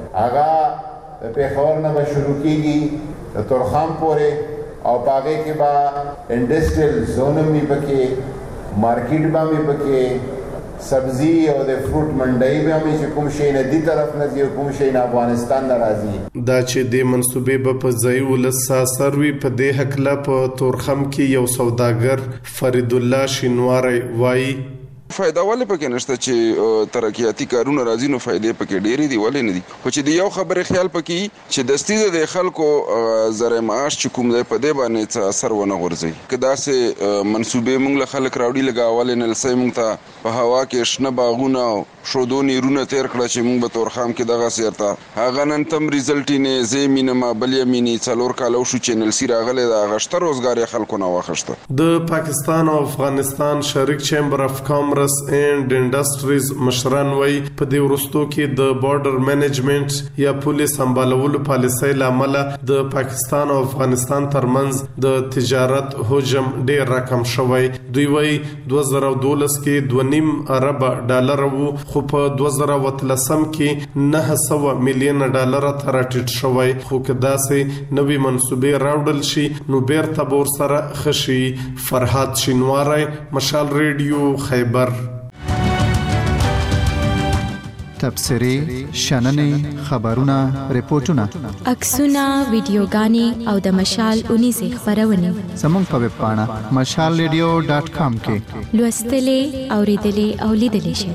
هغه پیښور نه شروع کیږي د تورخم پورې او پاګه کې با انډستریل زون می پکې مارکیټ با می پکې سبزی او د فروټ منډي به می چې کوم شي نه دی طرف نه دی کوم شي نه افغانستان ناراضي دا چې د منصوبې په ځای ولسا سروي په دې حق لا په تورخم کې یو سوداګر فرید الله شینواری وایي فائدہ ولې پکې نشته چې ترقیاتی کارونه راځي نو فائدې پکې ډېری دي ولې نه دي خو چې د یو خبره خیال پکې چې دستي د خلکو زره معاش چې کوم دی په دې باندې څه اثر ونه غورځي کدا سه منصوبې موږ له خلک راوړي لګاول نه لسې موږ ته په هوا کې شنه باغونه شودونی رونه تیر کړه چې موږ به تورخام کې دغه سیرته هغه نن تم ریزلټ نه زمينه ما بل یمینی څلور کالو شو چینل سی راغله د غشتر روزګار خلکو نه واخښته د پاکستان او افغانستان شریک چیمبر اف کامرس اینڈ انډستریز مشران وای په دې ورستو کې د بارډر مینجمنت یا پولیس سمبالولو پالیسۍ لامل د پاکستان او افغانستان ترمنځ د تجارت حجم ډیر رقم شوی دوی وای 2012 کې 2.5 ارب ډالر وو خو په 2013 کې 900 میلیون ډالر ته راټیټ شوی خو کدا سي نوې منصوبې راوړل شي نو بیرته بور سره خشي فرحات شینواری مشال ریډیو خیبر تبصرې شننې خبرونه ریپورتونه عکسونه ویډیوګانې او د مشال 19 خبرونه زموږ په ویب پاڼه mashalradio.com کې لوستلې اوریدلې او لیدلې شئ.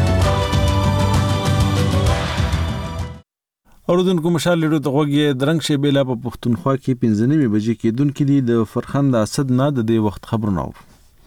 اوردونکو مشال لرو ته غوږی درنګ شی بیلا په پښتونخوا کې 15 بجې کې دن کې دی د فرخند اسد نه د دې وخت خبرونه و.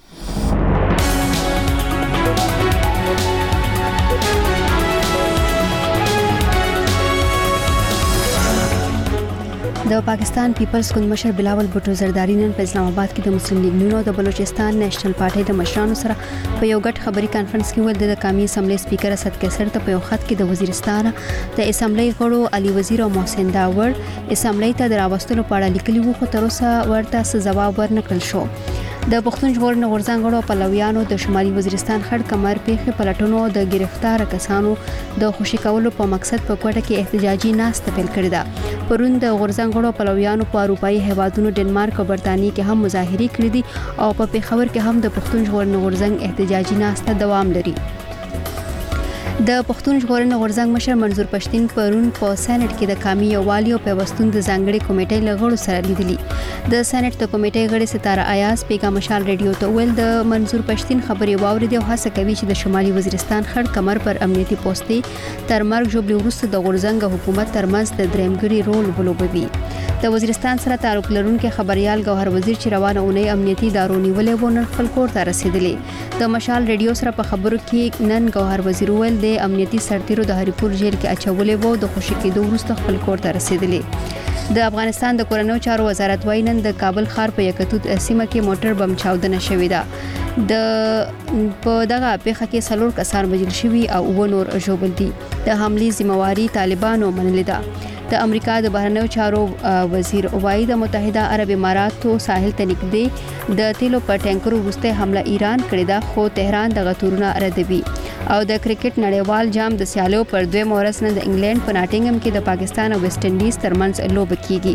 د پاکستان پیپلز ګوند مشر بلاول بھټو زرداری نن په اسلام آباد کې د مسلم لیگ نون او د بلوچستان نېشنل پارټي د مشرانو سره په یو غټ خبري کانفرنس کې ول د قومي اسمبلی سپیکر اسد کیسر ته په یو خط کې د وزیرستان د اسمبلی غړو علي وزیر او محسن داور اسمبلی ته دراوستلو په اړه لیکلي وو، خو تر اوسه ورته ځواب ورنکړل شو. د پښتون ژغورنې غورځنګ غړو پلویانو د شمالي وزیرستان خړ کمر پیښې پلټونو د گرفتار کسانو د خوشي کولو په مقصد په کوټه کې احتجاجي ناست پیل کړی دا. پرون د غورځنګ غړو پلویانو په اروپאי هیوادونو ډنمارک او برتانیې کې هم مظاهرې کړې دي او په پیښور کې هم د پښتون ژغورنې غورځنګ احتجاجي ناست دوام لري. د پښتون ژغورنې غورځنګ مشر منظور پښتين پرون په سېنات کې د قومي یووالي او پیوستون د ځانګړي کمیټې لغړو سره لیدلي. د سېنات د کمیټې غړي ستاره ایاز پیغا مشال ریډیو ته ویل د منظور پښتين خبري واوریدي او هڅه کوي چې د شمالي وزیرستان خړ کمر پر امنیتي پوسټي تر مرګ جوړ وروسته د غورځنګ حکومت ترمنځ د درېمګړي رول ولوبوي. د وزیرستان سره تعلق لرونکي خبريال گوهر وزیر چې روانه اونۍ امنیتي ادارو نیولې و نن خپل کور ته رسیدلې. د مشال ریډیو سره په خبرو کې نن گوهر وزیر ویل د امنیتي سرتیرو د هریپور جیل کې اچولې وو د خوشی کېدو وروسته خپل کور ته رسیدلې. د افغانستان د کورنیو چارو وزارت وايي نن د کابل ښار په یکتوت سیمه کې موټر بم چاودنه شوې ده. په دغه پیښه کې 4 کسان وژل شوي او و نور ژوبل دي. د حملې ذمہواری طالبانو منلې ده. د امریکا د بهرنیو چارو وزیر وايي د متحده عرب اماراتو ساحل ته نږدې د تیلو پر ټانکرو وروسته حمله ایران کړې ده، خو تهران دغه تورونه ردوي. او د کرکټ نړیوال جام د سیالیو پر 2 مورس نه د انګلند په ناټینګم کې د پاکستان او ویسټ انډیز ترمنځ لوبه کیږي.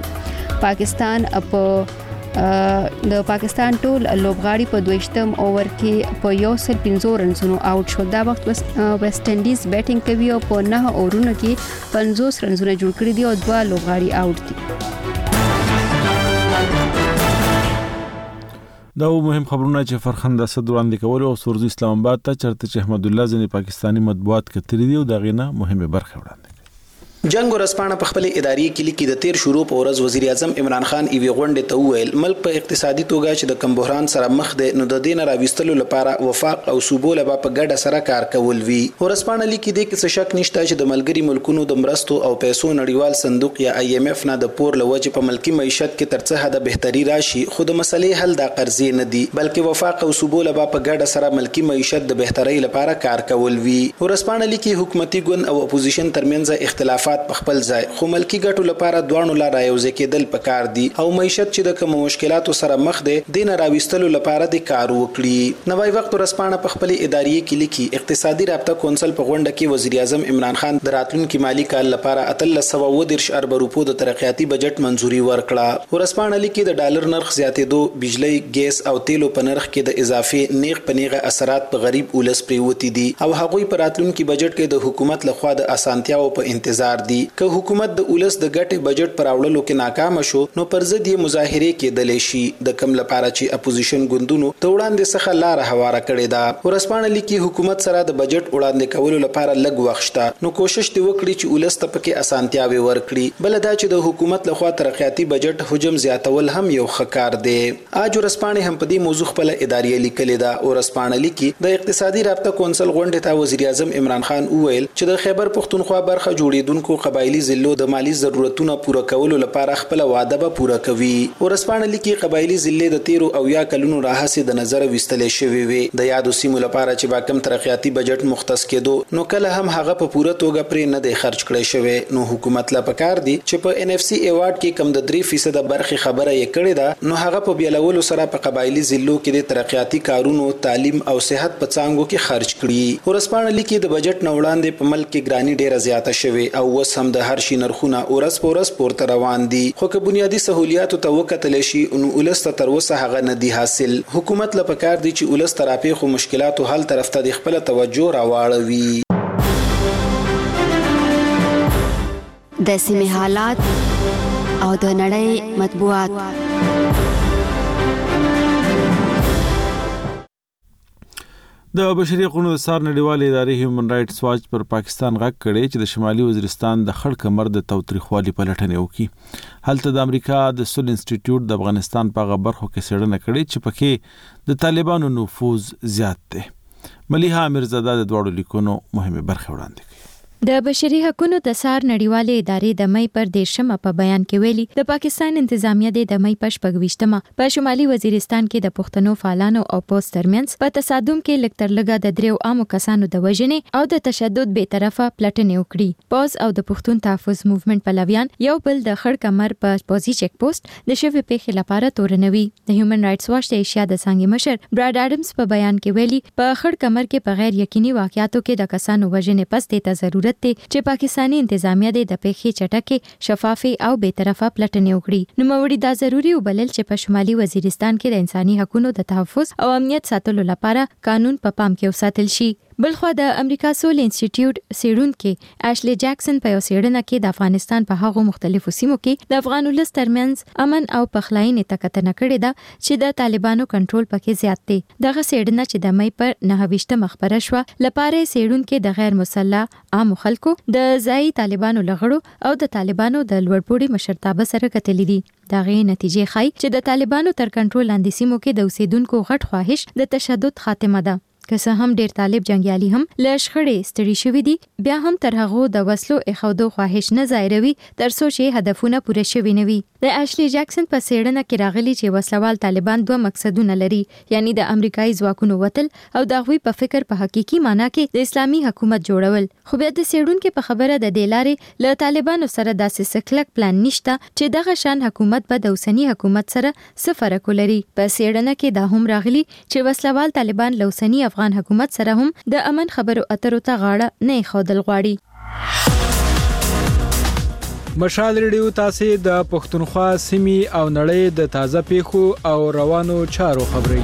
د پاکستان ټول لوبغاړي په 22م اوور کې په 105 رنونو آوټ شو. دا وخت ویسټ انډیز بیټینګ کوي او په 9 اورونو کې 50 رنونه جوړ کړي دي او 2 لوبغاړي آوټ دي. دا مهم خبرونه چې فرخند اسد وړاندې کول او سورزي اسلام آباد ته چرته چې احمد الله ځنی پاکستانی مطبوعات کتري دي او دا غینه مهمه برخه وړاندې. جنگ ورسپانه په خپل اداري کلی کې د 13 شروع په ورځ وزیر اعظم عمران خان ایوی غونډه ته ویل ملک په اقتصادي توګه چې د کم بحران سره مخ دی نو د دین راويستلو لپاره وفاق او صوبوله په ګډه سره کار کول وی. ورسپانه لیکي د کې شک نشته چې د ملګری ملکونو د مرستو او پیسو نړیوال صندوق یا IMF نه د پور لوجه په ملکی معیشت کې ترڅه حد بهتري راشي، خو د مسلې حل د قرضې نه دی بلکې وفاق او صوبوله په ګډه سره ملکی معیشت د بهتري لپاره کار کول وی. ورسپانه لیکي حکومتي ګوند او اپوزیشن ترمنځ اختلافات په خپل ځای خو ملکی ګټو لپاره دوانو لار یوځای کېدل پکار دي او معیشت چې د کوم مشکلاتو سره مخ دي دین راويستلو لپاره د کار وکړي. نوای وخت ورسپانه په خپل اداري کې لیکي اقتصادي رابطه کونسل په غونډه کې وزیر اعظم عمران خان د راتلونکي مالی کال لپاره 1310 ارب روپو د ترقیاتي بجټ منزوري ورکړه. ورسپانه لیکي د ډالر نرخ زیاتېدو، بجلی، ګیس او تیلو په نرخ کې د اضافي نیغ پنیغه اثرات په غریب ولس پریوتی دي او هغوی په راتلونکي بجټ کې د حکومت لخوا د اسانتیاو په انتظار دي. که حکومت د ولس د ګټې بجټ پر راوړلو کې ناکام شو نو پر ضد یې مظاهره کېدلې شي، د کم لپاره چې اپوزیشن ګوندونو ته وړاندې څخه لار هواره کړې ده. ورسپانه لیکي حکومت سره د بجټ وړاندې کولو لپاره لږ وخت شته نو کوشش دی وکړي چې ولس ته پکې اسانتیاوي ورکړي. بل دا چې د حکومت لخوا ترقیاتي بجټ حجم زیاتول هم یو ښکار دی. اج ورسپانه هم په دې موضوع خپل اداري لیکلې ده. ورسپانه لیکي د اقتصادي رابطه کونسل غونډه ته وزیر اعظم عمران خان وویل چې د خیبر پښتونخوا برخه جوړیدونکو قبایلی ضلعو د مالی ضرورتونو پوره کولو لپاره خپل وعده به پوره کوي. ورسپانه لیکي قبایلی ضلع د 13 او یا کلونو راهسه د نظر وستلې شوی وي د یادو سیمو لپاره چې با کم ترقیاتي بجټ مختص کېدو نو کله هم هغه په پوره توګه پرې نه دی خرج کړی شوی. نو حکومت لا پکار دی چې په NFC ایوارډ کې کم د 3% برخه خبره یې کړې ده نو هغه په بیلولو سره په قبایلی ضلعو کې د ترقیاتي کارونو، تعلیم او صحت په څانګو کې خرج کړي. ورسپانه لیکي د بجټ نه وړاندې په ملک کې ګرانی ډیره زیاته شوی او وس هم د هر شي نرخونه اورس پورس پورته روان دي، خو که بنیادی سہولیاتو ته وکتل شي نو ولست تر وسه هغه نه دی حاصل. حکومت لپاره دی چې ولست ترافیق او مشکلاتو حل طرف ته د خپل توجه راوړوي. د سیمې حالات او د نړۍ مطبوعات. د بشري حقوقو د سار نړیوالې ادارې هیومن رائټس واچ پر پاکستان غږ کړی چې د شمالي وزیرستان د خړ کمر د تاوتریخوالي پلټنې وکړي. هلته د امریکا د سول انسټیټیوټ د افغانستان په هغه برخو کې څېړنه کړې چې پکې د طالبانو نفوذ زیات دی. ملیحه امیرزاده د دواړو لیکونو مهمه برخه وړاندې کوي. د بشري حقوقو د سار نړیوالې ادارې د مې پر 13 په بیان کې ویلي د پاکستان انتظامیه د مې په 28 په شمالي وزیرستان کې د پښتنو فعالانو او پوسټ ترمنځ په تصادم کې لکتر لګا د دریو عامو کسانو د وژنې او د تشدد به طرفه پلټنې وکړي. پوز او د پښتون تحفظ موومېنټ پلویان یو بل د خړ کمر په پوزي چیک پوسټ د شوی پیښې لپاره تورنوي. د هیومن رائټس واچ د ایشیا د څنګه مشر براد اډمز په بیان کې ویلي په خړ کمر کې په غیر یقیني واقعاتو کې د کسانو وژنې پس ته ضرورت دی چې پاکستانی انتظامیه د پیښې چټکه شفافي او به طرفه پلټنې وکړي. نو موري دا ضروری وبلل چې په شمالي وزیرستان کې د انساني حقوقو د تحفظ او امنیت ساتلو لپاره قانون په پام کې وساتل شي. بلخو د امریکا سول انسټیټیوټ سیډونکو اشلی جکسن په سیډنه کې د افغانستان په هغو مختلفو سیمو کې د افغان ولس ترمنځ امن او پخلاینې تکتنه کړې ده چې د طالبانو کنټرول پکې زیات دی. دغه سیډنه چې د مې پر 29 مخبره شو لپاره سیډونکو د غیر مسلح عام خلکو د ځای طالبانو لغړو او د طالبانو د لوړپوړي مشرتابه سره کتلې دي. دغه نتیجې ښایي چې د طالبانو تر کنټرول لاندې سیمو کې د اوسیدونکو غټ خواهش د تشدد خاتمه ده. که څه هم ډیر طالب جنگیالي هم له شخړې ستړي شوي دي، بیا هم تر هغه د وسلو اخودو خواهش نه ظاهروي تر څو چې هدفونه پوره شوي نه وي. د اشلی جکسن په څېړنه کې راغلي چې وسلوال طالبان دوه مقصدونه لري، یعنی د امریکایي ځواکونو وتل او د هغوی په فکر په حقيقي معنی کې د اسلامي حکومت جوړول. خو بیا د څېړونکو په خبره د دې لارې له طالبانو سره داسې سکلک پلان نشته چې دغه شان حکومت به د اوسنی حکومت سره څه فرق ولري. په څېړنه کې دا هم راغلي چې وسلوال طالبان له اوسنی افغان حکومت سره هم د امن خبرو اترو ته غاړه نه ایښودل غواړي. مشال ریډیو تاسو د پښتونخوا سیمې او نړۍ د تازه پیښو او روانو چارو خبري.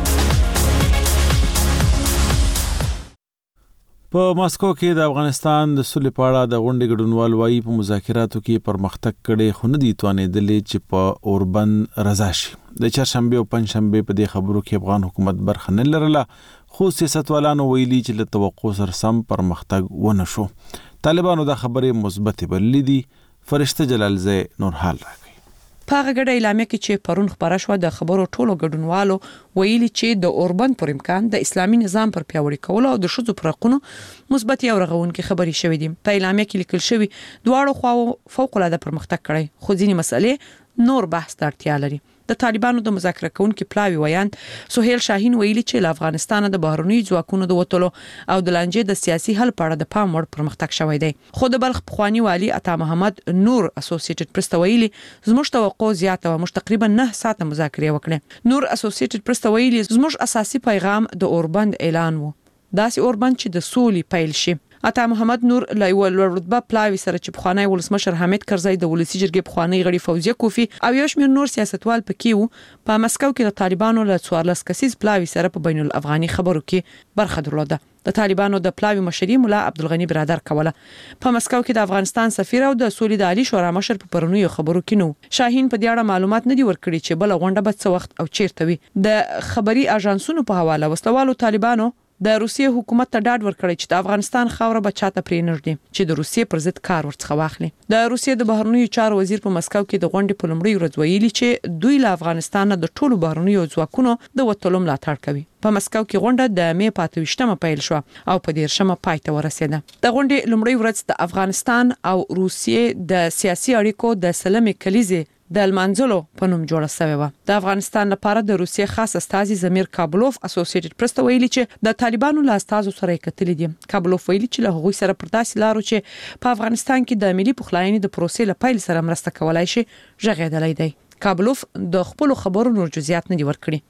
په ماسکو کې د افغانستان د سولې په اړه د غونډې ګډونوال وايي په مذاکراتو کې پرمختګ کړي خو نه دي توانېدلې چې په اوربند رضا شي. د چهارشنبه او پنځشنبه په دې خبرو کې افغان حکومت برخه نه لرله، خو سیاستوالانو ویلي چې له توقع سره سم پرمختګ ونه شو. طالبانو دا خبرې مثبت بللې دي. فرشته جلالزی نور حال راکړي. په هغه ګډه اعلامیه کې چې پرون خبره شو د خبرو ټولو ګډونوالو ویلي چې د اوربند پر امکان د اسلامي نظام پر پیاوړي کولو او د شذو پر حقوقو مثبت او رغونکې خبري شوې دي. په اعلامیه کې لیکل شوی دواړو خواو فوق العاده پرمختګ کړي، خو ځینې مسلې نور بحث ته اړتیا لري. د طالبانو د مذاکره کوونکو پلاوی ویاند سهیل شاهین ویلي چې له افغانستان د بهرنی ځواکونو د وټلو او د لانجې د سیاسي حل په اړه د پام وړ پرمختګ شوی دی. خو د بلخ پخوانی والی عطا محمد نور اسوسییټډ پریس ویلي زموږ توقع زیاته و، موږ تقریبا 9 ساعته مذاکره وکړه. نور اسوسییټډ پریس ویلي زموږ اساسي پیغام د اوربند اعلان وو، داسې اوربند چې د سولې پیل شي. عطا محمد نور لایول رتبه پلاوی سره چې بخوانی ولسمشر حامد کرزی د ولسی جرګې بخوانی غړي فوزیه کوفی او یو شمېر نور سیاستوال پکې وو. په مسکو کې د طالبانو له 14 کسیز پلاوی سره په بین الافغاني خبرو کې برخه درلوده. د طالبانو د پلاوی مشري مولا عبدالغنی برادر کوله. په مسکو کې د افغانستان سفیر او د سولې د عالی شورا مشر په پرونیو خبرو کې نو شاهین په دې اړه معلومات نه دی ورکړي چې بل غونډه به څه وخت او چیرته وي. د خبري اژانسونو په حواله وسلوالو طالبانو د روسیې حکومت ته ډاډ ورکړی چې د افغانستان خاوره به چاته پرې نږدې چې د روسیې پر ضد کار ورڅخه واخلي. د روسیې د بهرنیو چارو وزیر په مسکو کې د غونډې په لومړۍ ورځ ویلي چې دوی له افغانستان د ټولو بهرنیو ځواکونو د وټلو ملاتړ کوي. په مسکو کې غونډه د مې 28مه پیل شو او په 13مه پای ته ورسېده. د غونډې لومړۍ ورځ د افغانستان او روسیې د سیاسي اړیکو د سلمې کلیزې د المنځلو په نوم جوړه شوې و. د افغانستان لپاره د روسیې خاص استازي زمیر کابلوف اسوسییټډ پریس ویلي چې د طالبانو له استازو سره کتلې دي. کابلوف ویلي چې له هغوی سره پر داسې لارو چې په افغانستان کې د ملي پخلاینې د پروسې له پیل سره مرسته کولای شي ژغېدلای دی. کابلوف د خپل خبرو نور جزئیات نه دی ورکړي.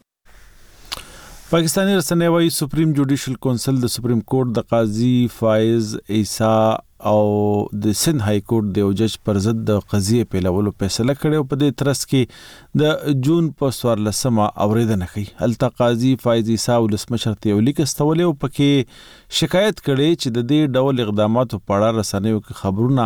پاکستانی رسنۍ وايي سپریم جوډیشل کونسل د سپریم کورټ د قاضي فایز عیسی او د سند های کورټ د جج پر ضد د قضیه پیلولو فیصله کړې او په دې ترڅ کې د جون په 14مه اوریدنه کوي. هلته قاضي فایز عیسی ولسمشر ته یو لیک استولې او پکې شکایت کړي چې د دې ډول اقداماتو په اړه رسنیو کې خبرونه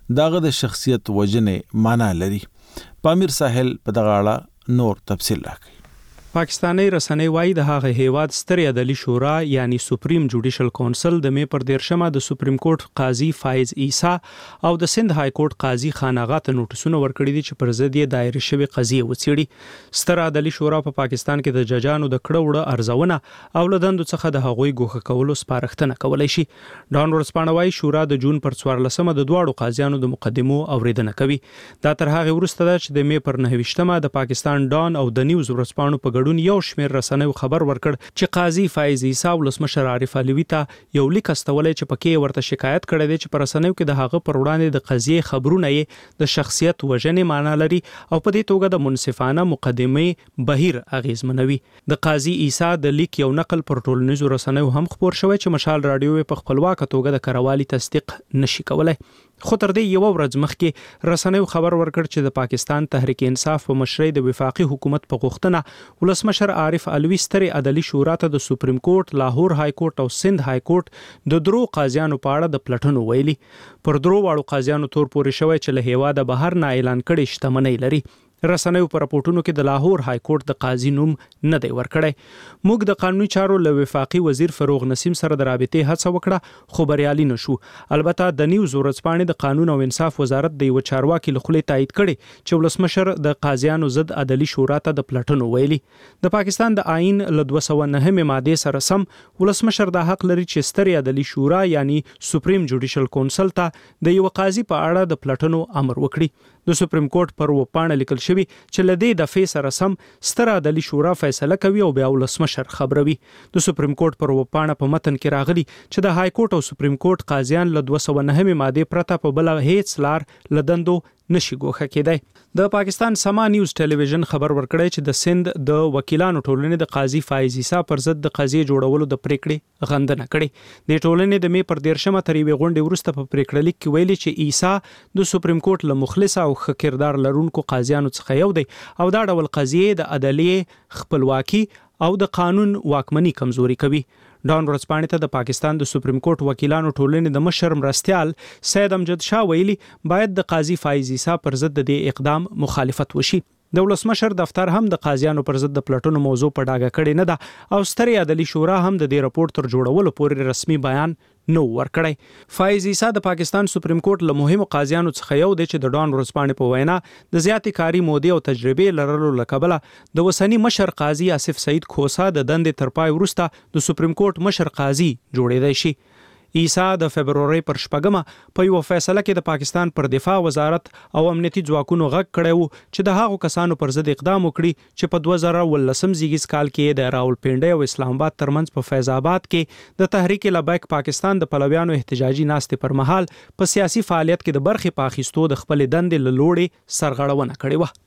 داغه د شخصیت وجنه معنا لري. پامیر ساحل په دغه اړه نور تفصیل راکړي. پاکستاني رسنۍ وايي د هغه هیواد ستر عدالي شورا یعنی سپریم جوډیشل کونسل د می پر 13 د سپریم کورټ قاضي فایز عیسی او د سند های کورټ قاضي خان آغا ته نوټسونه ورکړي دي چې پر ضد یې دایره شوی قضیه وڅېړي. ستر عدالي شورا په پاکستان کې د ججانو د کړه وړه ارزونه او لدندو څخه د هغوی ګوښه کولو سپارښتنه کولای شي. ډان ورسپانه وايي شورا د جون پر 14مه د دواړو قاضیانو د مقدمو اوریدنه کوي. دا تر هغه وروسته ده چې د می پر 29مه د پاکستان ډان او د نیوز ورسپانو په یو شمیر رسنیو خبر ورکړ چې قاضي فایز عیسی او ولسمشر عارف علوي ته یو لیک استولې چې پکې ورته شکایت کړی دی چې پر رسنیو کې د هغه پر وړاندې د قضیې خبرونه یې د شخصیت وژنې معنا لري او په دې توګه د منصفانه مقدمې بهیر اغیزمنوي. د قاضي عیسی د لیک یو نقل پر ټولنیزو رسنیو هم خبر شوی چې مشال رادیو په خپلواکه توګه د کروالي تصدیق نشي کولای. خو تر دې یو ورځ مخکې رسنیو خبر ورکړ چې د پاکستان تحریک انصاف په مشرۍ د وفاقي حکومت په غوښتنه ولسمشر عارف علوي ستر عدالي شورا ته د سپریم کورټ، لاهور های کورټ او سند های کورټ د درو قاضیانو په اړه د پلټنو ویلي. پر درو واړو قاضیانو تور پورې شوی چې له هیواده بهر نه اعلان کړي شتمنۍ لري. رسنیو پر راپورټونو کې د لاهور های کورټ د قاضي نوم نه دی ورکړی. موږ د قانوني چارو له وفاقي وزیر فروغ نسیم سره د رابطې هڅه وکړه خو بریالي نشو. البته د نیوز ورځپاڼې د قانون او انصاف وزارت د یو چارواکي له خولې تایید کړي چې ولسمشر د قاضیانو ضد عدالي شورا ته د پلټنو ویلي. د پاکستان د آئین له 209 ماده سره سم ولسمشر د حق لري چې ستر عدالي شورا یعنی سپریم جوډیشل کونسل ته د یو قاضي په اړه د پلټنو امر وکړي. د سپریم کورټ پر وپاڼه لیکل شوی چې لدې د دفعې سره سم ستر عدالي شورا فیصله کوي او بیا ولسمشر خبروي. د سپریم کورټ پر وپاڼه په متن کې راغلي چې د های کورټ او سپریم کورټ قاضیان له 209 ماده پرته په بل هیڅ لار لدندو نشي ګوښه کېدای. د پاکستان سما نیوز ټلویزیون خبر ورکړی چې د سند د وکیلانو ټولنې د قاضي فایز عیسی پر ضد د قضیې جوړولو د پریکړې غندنه کړې. د ټولنې د می پر 13مه تر یوې غونډې وروسته په پریکړه لیک کې ویلي چې عیسی د سپریم کورټ له مخلص او ښه کردار لرونکو قاضیانو څخه یو دی او دا ډول قضیې د عدالت خپلواکي او د قانون واکمني کمزوري کوي. ډان ورځپاڼې ته د پاکستان د سپریم کورټ وکیلانو ټولنې د مشر مرستیال سید امجد شاه ویلي باید د قاضي فایز عیسی پر ضد د اقدام مخالفت وشي. د ولسمشر دفتر هم د قاضیانو پر ضد د پلټنو موضوع په ډاګه کړې نه ده او ستر عدالي شورا هم د دې راپور تر جوړولو پورې رسمي بیان نو ورکړی. فایز عیسی د پاکستان سپریم کورټ له مهمو قاضیانو څخه یو دی چې د ډان ورځپاڼې په وینا د زیاتې کاري مودې او تجربې لرلو له کبله د وسنی مشر قاضي آصف سعید خوسا د دندې تر پای وروسته د سپریم کورټ مشر قاضي جوړېدای شي. عیسی د فبرवरी پر 4مه په یو فیصله کې د پاکستان پر دفاع وزارت او امنیتي ځواکونو غږ کړی و چې د هغو کسانو پر ضد اقدام وکړي چې په 2019 زیږیز کال کې د راولپنډي او اسلام آباد ترمنځ په فیض آباد کې د تحریک لبیک پاکستان د پلویانو احتجاجي ناستې پر مهال په سیاسي فعالیت کې د برخې په اخیستو د خپل دندې له لوړې سرغړونه کړې و.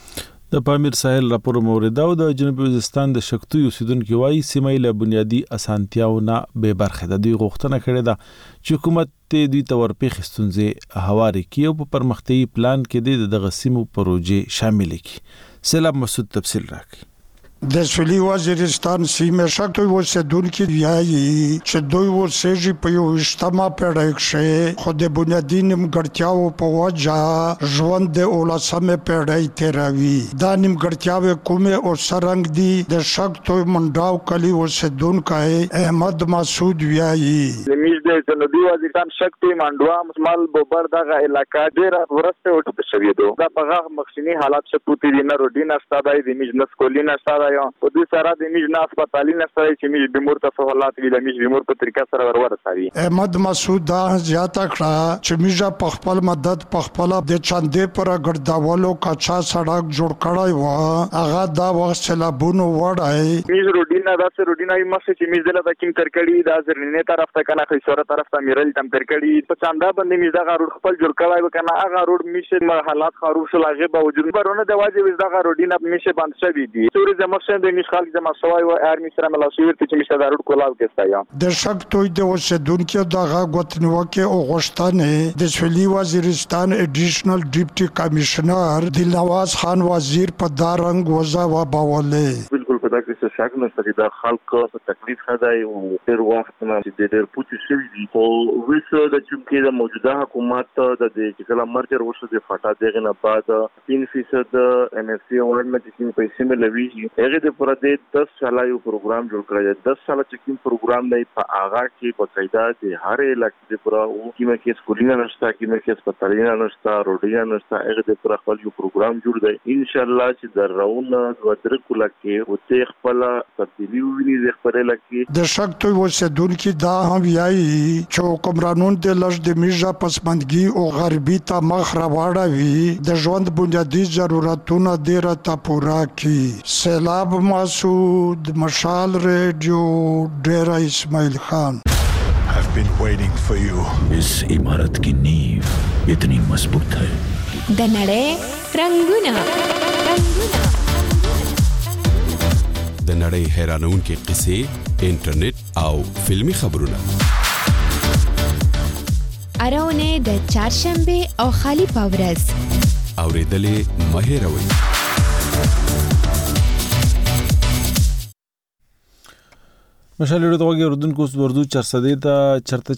د پامیر ساحل راپور موریدا او د جنوبي وزیرستان د شکتوي اوسیدونکو وايي سیمه له بنیادی اسانتیاونه به برخه ده. دوی غوښتنه کړې ده چې حکومت دوی ته ورپېښ ستونزې هواري کړي او په پرمختیايي پلان کې د غسیمو پروژې شامل کړي. سلام مسعود تفصیل راکړي. د سویلي وزیرستان سیمه شکتوي اوسیدونکو یایي چې دوی ورسېږي په یو اجتماع پیړۍ کې خو د بنیادی نیمګړتیاو په وجه ژوند د 19مې پیړۍ تیروي. دا نیمګړتیاوې کومې او څرنګه دي د شکتوي منډاو کلی اوسیدونکو احمد مسعود یایي زموږ د جنوبي وزیرستان شکتوي منډوا مسمال بوبر دغه علاقہ ډېر ورسته وټ شوی دی. دا په هغه مخکنی حالات څخه پوتې دي نه روډي نشته دی د میج نسکولي نشته په دې سره د میج نه هسپتالي نشته چې میج بیمور ته سہولت وي د میج بیمور په طریقه سره ورسوي. احمد مسعود دا زیاته کړه چې میج په خپل مدد په خپل د چاندې پر ګرځاولو کچا سړک جوړ کړای و هغه دا وخت سلابونو وړای میج روډینا داسې روډینا یې مخ چې میج دلته کیم ترکړی د زرنینه طرف ته کنه خیسوره طرف ته میرل تم ترکړی په چاندا باندې میج دا روډ خپل جوړ کړای و کنه هغه روډ میشه حالات خراب شو لاغه باوجود برونه د واجب دا روډینا میشه بند شوی دي. توريزم د مشخال جمع سوای او ارمی سره ملاسویر چې مشه ضرور کولاو کېستایا. د شکتوي د اوسیدونکو دغه غوښتنوکه او غوښتنې د سویلي وزیرستان اډیشنل ډیپټي کمشنر دلنواز خان وزیر په دارنګ وزا و باولې بالکل په سره کې شک نشته چې د خلکو په تکلیف نه دی او ډېر وخت نه چې ډېر پوچ شوی دي او وسه د چې د موجوده حکومت د چې کله مرجر وشو د فاټا دغه نه بعد 3% ان اف سی اورنمنت چې پیسې ملوي هغه د پر دې 10 ساله یو پروګرام جوړ کړی 10 ساله چې پروګرام دی په هغه کې په قاعده د هر علاقې پر او کې سکولینه نشته کې هسپتالینه نشته روډینه نشته هغه د پر خپل یو پروګرام جوړ دی ان شاء الله چې دراونه وتر کوله کې او ته خپل تبدیلی ویني د خپل علاقې د شک توي وسیدونکو دا هم یایي چې حکمرانون د لږ د میژه پسمندګي او غربي ته مخ راوړوي د ژوند بنیادی ضرورتونه ډیره ته پورا کی سیلاب مسعود مشال ریډیو ډیره اسماعیل خان I've been waiting for you. इस इमारत की नींव इतनी मजबूत है. د نړۍ رنگونه د نړۍ حیرانونکې قصې انټرنیټ او فلمی خبرونه اراونه د چهارشنبه او خالی پاورز اوریدلې مهیروي مشال ډوګي اردوونکو اردو چرسدې ته چرته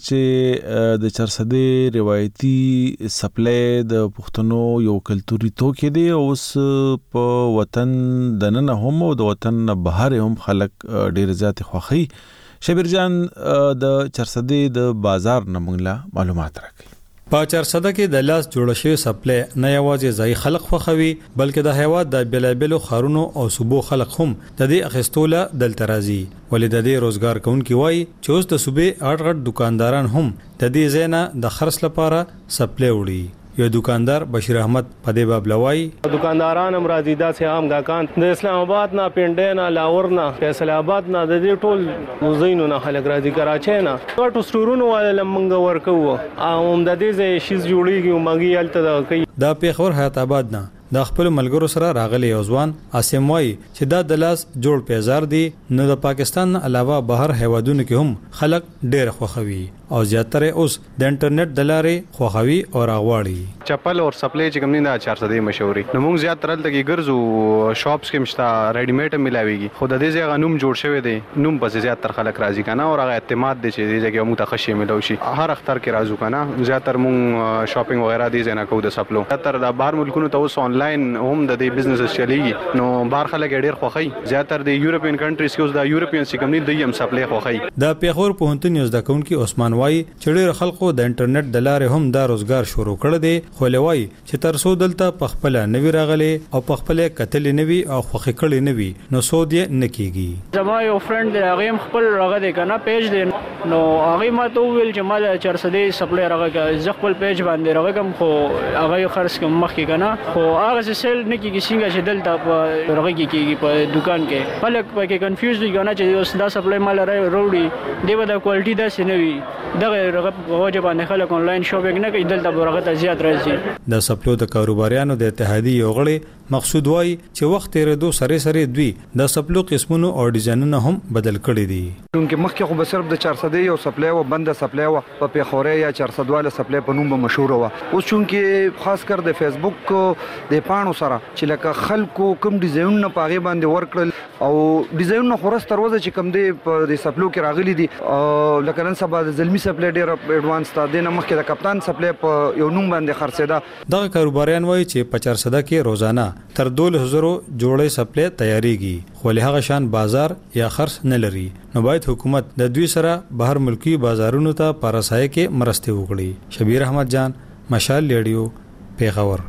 چې د چرسدې روایتي سپلای د پښتنو یو کلتوري توکي دی اوس په وطن دننه هم او د وطن بهر هم خلک ډیر زیات خوخي شبیر جان د چرسدې د بازار نمونګلا معلومات راکړي په چرسده کې د لاس جوړ شوی سپلای نه یوازې ځای خلک خوخوي بلکې د هیواد د بلابلو خارونو او صوبو خلک هم د دې اخیستوله دلته راځي ولې د دې روزګار کوونکي وایي چې اوس د صوبې اړغړ دکانداران هم د دې ځای نه د خرڅ لپاره سپلای وړي یو دکاندار بشیر احمد په دې باب لوي دکانداران هم راځي دا سه عام غاکان د اسلام آباد نه پنډه نه لاور نه فیصل آباد نه د دې ټول مزینو نه خلک راځي کراچي نه ټول سټورونو ول لمنګ ورکو او د دې ځای شیز جوړیږي او مګي الته کوي دا پیښور حیات آباد نه د خپل ملګرو سره راغلي یوځوان اسیم وای چې دا د لاس جوړ پیزار دي نو د پاکستان علاوه بهر هیوادونو کې هم خلک ډېر خوخوي او زیاتره اوس د انټرنیټ د لارې خوخوي او راغواړي چپل او سپلای چې کوم نه 400 مشهوري نو موږ زیاتره دلته کې ګرځو شاپس کې مشتا ریډی میډ ملاويږي خو د دې ځای غنوم جوړ شوی دی نوم په زیاتره خلک راځي کنه او هغه اعتماد دي چې دې ځای موږ ته خشي ملو شي هر اختر کې راځو کنه زیاتره موږ شاپینګ وغیرہ دي زنه کو د سپلو تر د بهر ملکونو ته اوس آنلاین هم د دې بزنس چلیږي نو بهر خلک ډېر خوخي زیاتره د یورپین کنټریز کې اوس د یورپین سی کمنی د یم سپلای خوخي د پیښور په هنت نیوز د کونکي عثمان وای چې ډېر خلکو د انټرنیټ د لارې هم دا روزګار شروع کړ دي خو لوي چې تر څو دلته په خپل نوی راغلي او په خپل قتل نوی او خوخي کړي نوی نو سود یې نکېږي زما یو فرند هغه خپل راغی دی کنه پیج دی نو هغه ما ته ویل چې ما 400 سپلای راغی ز خپل پیج باندې راغم خو هغه خرڅ کوم مخ کې کنه خو هغه سیل نکېږي څنګه چې دلته په راغی کېږي په دکان کې خلک پکې کنفیوز دي کنه چې اوس دا سپلای مال راوړي دی د کوالټي دا سنوي دغه وجه باندې خلک آنلاین شاپینګ نه کوي دلته برغه زیات راځي د سپلو د کاروباریانو د اتحادیې یو غړي مقصود وای چې وخت تیرېدو سره دوی د سپلو قسمونو او ډیزاینونو هم بدل کړي دي دونکو مخکې خو به صرف د 400 یو سپلای او بند سپلای او په پیښورې یا 400 والا سپلای په نوم مشهور و اوس چونکې خاص کر د فیسبوک د پانو سره چې لکه خلکو کوم ډیزاینونه پاغه باندې ورکړل او ډیزاینونه خورس تر وځي چې کوم دی په د سپلو کې راغلي دي لکه نن سبا د زلمی سپلای ډیر ایڈوانس تا د نمخ د کپتان سپلای په یو نوم باندې خرڅېدا دغه کاروباریان وایي چې په 400 کې روزانه تر 2000 جوړې سپلای تیاریږي خو له هغه شان بازار یا خرڅ نه لري نو باید حکومت د دوی سره بهر ملکی بازارونو ته پرسای کې مرسته وکړي شبیر احمد جان مشال ریډیو پیښور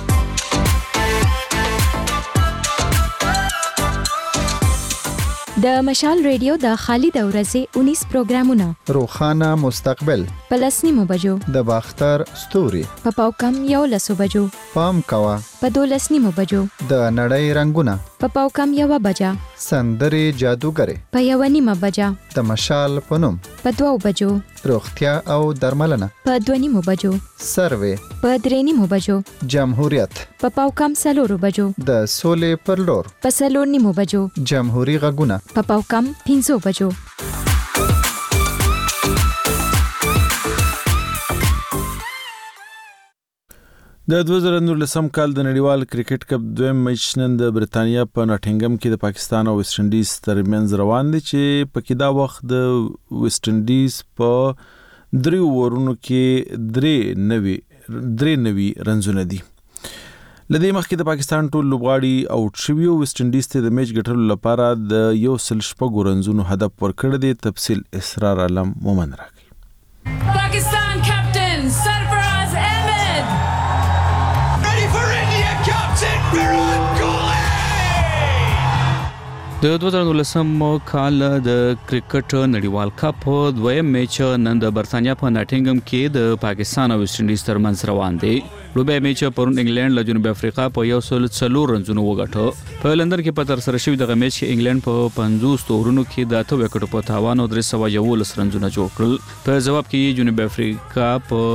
د مشال ریډیو د خالد اورزې 19 پروګرامونه روخانه مستقبل پلسنیمو بجو د باختر ستوري په پاوکم یو لسو بجو پام کوا په 12 بجو د نړۍ رنگونه په پاوکم یو بجا سندري جادوګر په 1 بجا د مشال پنوم په 2 بجو روغتیا او درملنه په 2 بجو سروي په 3 بجو جمهوریت په پاوکم 4 بجو د سولې پر لور په 4 بجو جمهوریت غږونه په پاوکم 5 بجو د 2019 کال د نړیوال کرکټ کپ دویم میچ نن د برتانیا په ناټینګم کې د پاکستان او ویسټ انډیز ترمنځ روان دي چې په کې دا وخت د ویسټ انډیز په 3 اورونو کې 3 نوي رنزونه دي. لدې مخکې د پاکستان ټول لوبغاړي اوټ شوي او ویسټ انډیز ته د میچ ګټلو لپاره د 106 رنزونو هدف ورکړی دی. تفصیل اسرار عالم مومن راکړي. پاکستان کپټن سرفراز احمد د 2019 کال د کرکټ نړیوال کپ دویم میچ نن د برتانیا په ناټینګم کې د پاکستان او ویسټ انډیز ترمنځ روان دی. لوبیا میچ پرون انګلند له جنوب افریقا په 104 رنزونو وګټو. په لندن کې په تر سره شوی دغه میچ کې انګلند په 50 اورونو کې د 8 وکټو په تاوان او 311 رنزونه جوړ کړل. په جواب کې جنوب افریقا په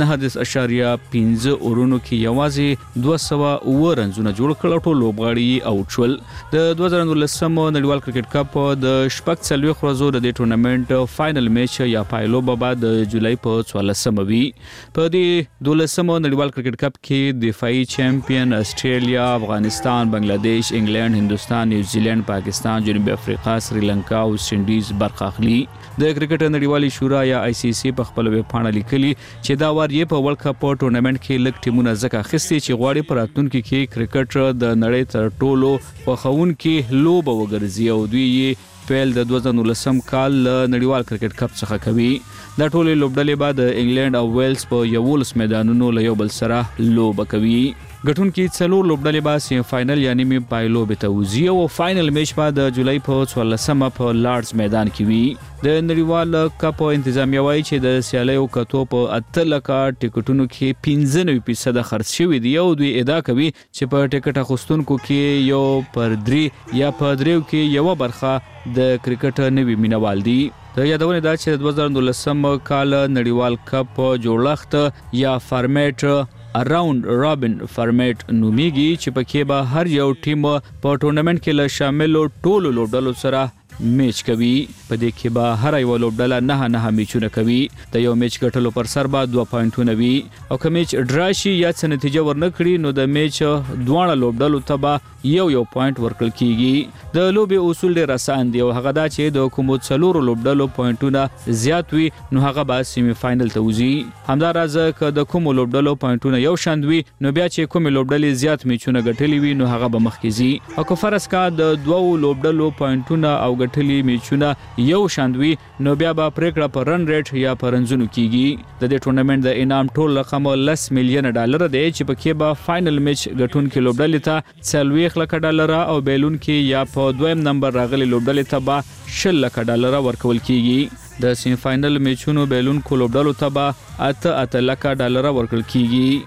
9.5 اورونو کې یوازې 209 رنزونه جوړ کړل. ټول لوبغاړي اوټ شول. د 2019 نړیوال کرکټ کپ د شپږ څلوېښت ورځو د دې ټورنمنت فائنل میچ یا پایلوبه به د جولای په 14 وي. په دې 12 نړیوال کرکټ کپ کې دفاعي چمپیون استرالیا، افغانستان، بنگلاديش، انګلند، هندستان، نیوزیلند، پاکستان، جنوب افریقا، سریلانکا او ویسټ انډیز برخه اخلي. د کرکټ نړیوالي شورا یا ICC په خپل ویب پاڼه لیکلي چې دا وار یې په ورلد کپ ټورنمنت کې لږ ټیمونه ځکه اخیستي چې غواړي په راتلونکي کې کرکټ د نړۍ تر ټولو خوښونکي لوبه وګرځي او دوی یې پیل د 2019 کال نړیوال کرکټ کپ څخه کوي. دا ټولې لوبډلې بعد انګلند او ویلز په 11 میدانونو له یو بل سره لوبه کوي. ګټونکي څلور لوبډلې به سیم فائنل یعنی می پایلوبه ته وځي او فائنل میچ به د جولای په 14 په لارډز میدان کې وي. د نړیوال کپ انتظامیه وايي چې د سیالیو کتو په 8 لک ټیکټونو کې 95% خرڅ شوی دی او دوی ادعا کوي چې په ټیکټ اخیستونکو کې یو پر 3 یا په 3 کې یو برخه د کرکټ نوی مینوال دي. د یادونه دا چې 2019 کال نړیوال کپ جوړښت یا فارمیټ اراوند رابن فارمیټ نومیږي چې پکې به هر یو ټیم په ټورنمنت کې له شامل ټولو لوبډلو سره میچ کوي. په دې کې به هر یو لوبډله نه میچونه کوي. د یو میچ ګټلو پر سر به 2 پوینټونه وي او که میچ ډراشي یا څه نتیجه ورنکړي نو د میچ دواړه لوبډلو ته به یو پوینټ ورکړل کیږي. د لوبې اصول ډېر آسان دي او هغه دا چې د کومو څلورو لوبډلو پوینټونه زیات وي نو هغه به سیمی فائنل ته وځي. همدارسه که د کومو لوبډلو پوینټونه یو شان وي نو بیا چې کومې لوبډلې زیات میچونه ګټلي وي نو هغه به مخکې ځي. او که فرض کا د دوو لوبډلو پوینټونه او ګټلي میچونه یو شان وي نو بیا به پریکړه په رن ریټ یا په رنزونو کیږي. د دې ټورنمنت د انعام ټول رقم $10 ملیون دی چې پکې به فائنل میچ ګټونکي لوبډلې ته $40 لک او بیلون کې یا په دویم نمبر راغلي لوبډلې ته به $10 لک ورکول کیږي. د سیم فائنل میچونو بیلون کو لوبډلو ته به $8 لک ورکول کیږي.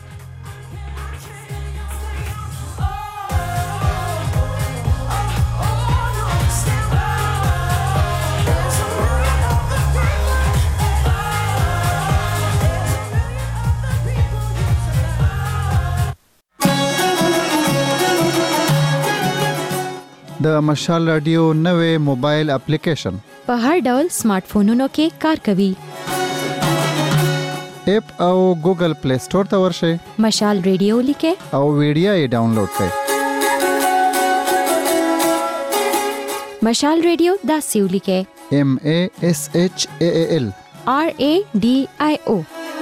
د مشال رادیو نوې موبایل اپلیکیشن په هر ډول سمارټ فونونو کې کار کوي. اپ او ګوګل پلی سٹور ته ورشئ. مشال رادیو لیکه او ویډیو یې ډاونلوډ کړئ. مشال رادیو داسې ولیکه MASHAAL RADIO.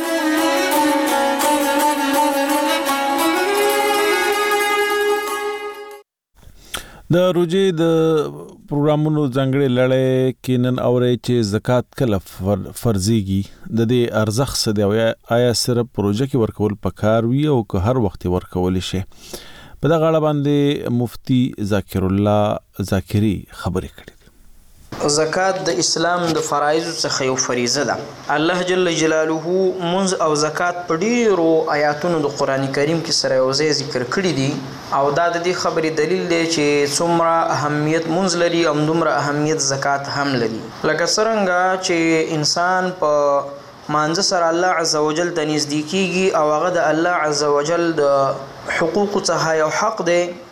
د روزي د پروګرامونو ځانګړي لړۍ کې نن اوري چې زکات کله فرضيږي. د دې ارزښت څه دی او آیا صرف پروژه کې ورکول پکار وي او که هر وخت ورکول شي؟ په دغه اړه باندې مفتي ذاکر الله ذاکری خبرې کړې. زکات د اسلام د فرایض څخه یو فریضه ده. الله جل جلاله منځ او زکات په ډیرو آیاتونو د قران کریم کې سره یو ځای ذکر کړی دي او دا د دې خبرې دلیل دی چې څومره اهمیت منځ لري او دومره اهمیت زکات هم لري. لکه څنګه چې انسان په مانځ سره الله عزوجل ته نږدې کیږي او هغه د الله عزوجل د حقوق څخه یو حق دی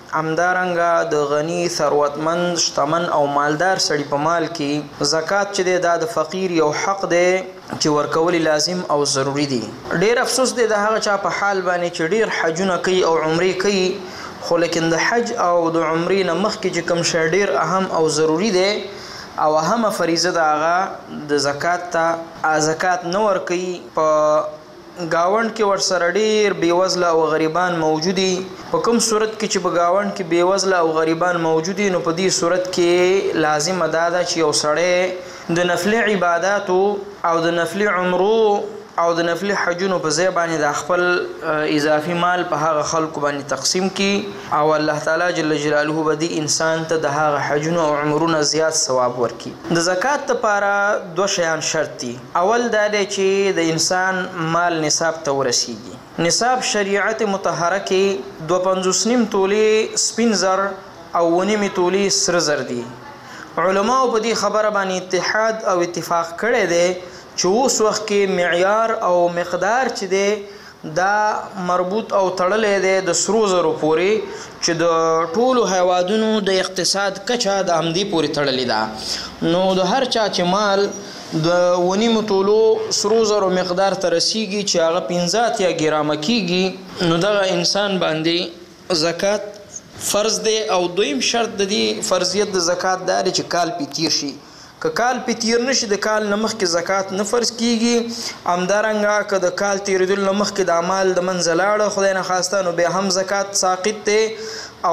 همدارنګه د غنی ثروتمند شتمن او مالدار سړي په مال کې زکات چې دا د فقیر یو حق دی چې ورکول لازم او ضروری دي. ډیر افسوس دی د هغه چا په حال باندې چې ډیر حجونه کوي او عمرې کوي، خو لیکن د حج او د عمرې نه مخکې چې کوم شی ډیر اهم او ضروری دی او اهمه فریضه ده هغه د زکات ته زکات نه ورکوي. په گاوند کې ورسره ډیر بیوزله او غریبان موجودي. په کوم صورت کې چې په گاوند کې بیوزله او غریبان موجودي نو په دې صورت کې لازم ده چې یو سړی د نفل عبادتو او د نفل عمرو او د نفل حجونو په ځای باندې د خپل اضافي مال په هغه خلکو باندې تقسیم کړي او الله تعالی جل جلاله به دې انسان ته د هغه حجونو او عمرونو زیات ثواب ورکړي. د زکات لپاره دوه شیان شرط دي. اول دا دی چې د انسان مال نصاب ته ورسیږي. نصاب شریعت مطهره کې 2.5 تولې سپین زر او 1.5 تولې سره زر دي. علماء په دې خبره باندې اتحاد او اتفاق کړی دی چې اوس وخت کې معیار او مقدار چې دی دا مربوط او تړلې دی د سرو زرو پورې چې د ټولو هیوادونو د اقتصاد کچه د همدې پورې تړلې ده. نو د هر چا چې مال د 1.5 تولو سرو زرو مقدار ته رسیږي چې هغه 15 ګرامه کیږي نو دغه انسان باندې زکات فرض دی. او دویم شرط د دې فرضیت د زکات دا دی چې کال پې تیر شي. که کال پې تیر نشي د کال نه مخکې زکات نه فرض کیږي. همدارنګه که د کال تیریدل نه مخکې د مال د منځه لاړه خدای نه خواسته نو بیا هم زکات ساقط دی. او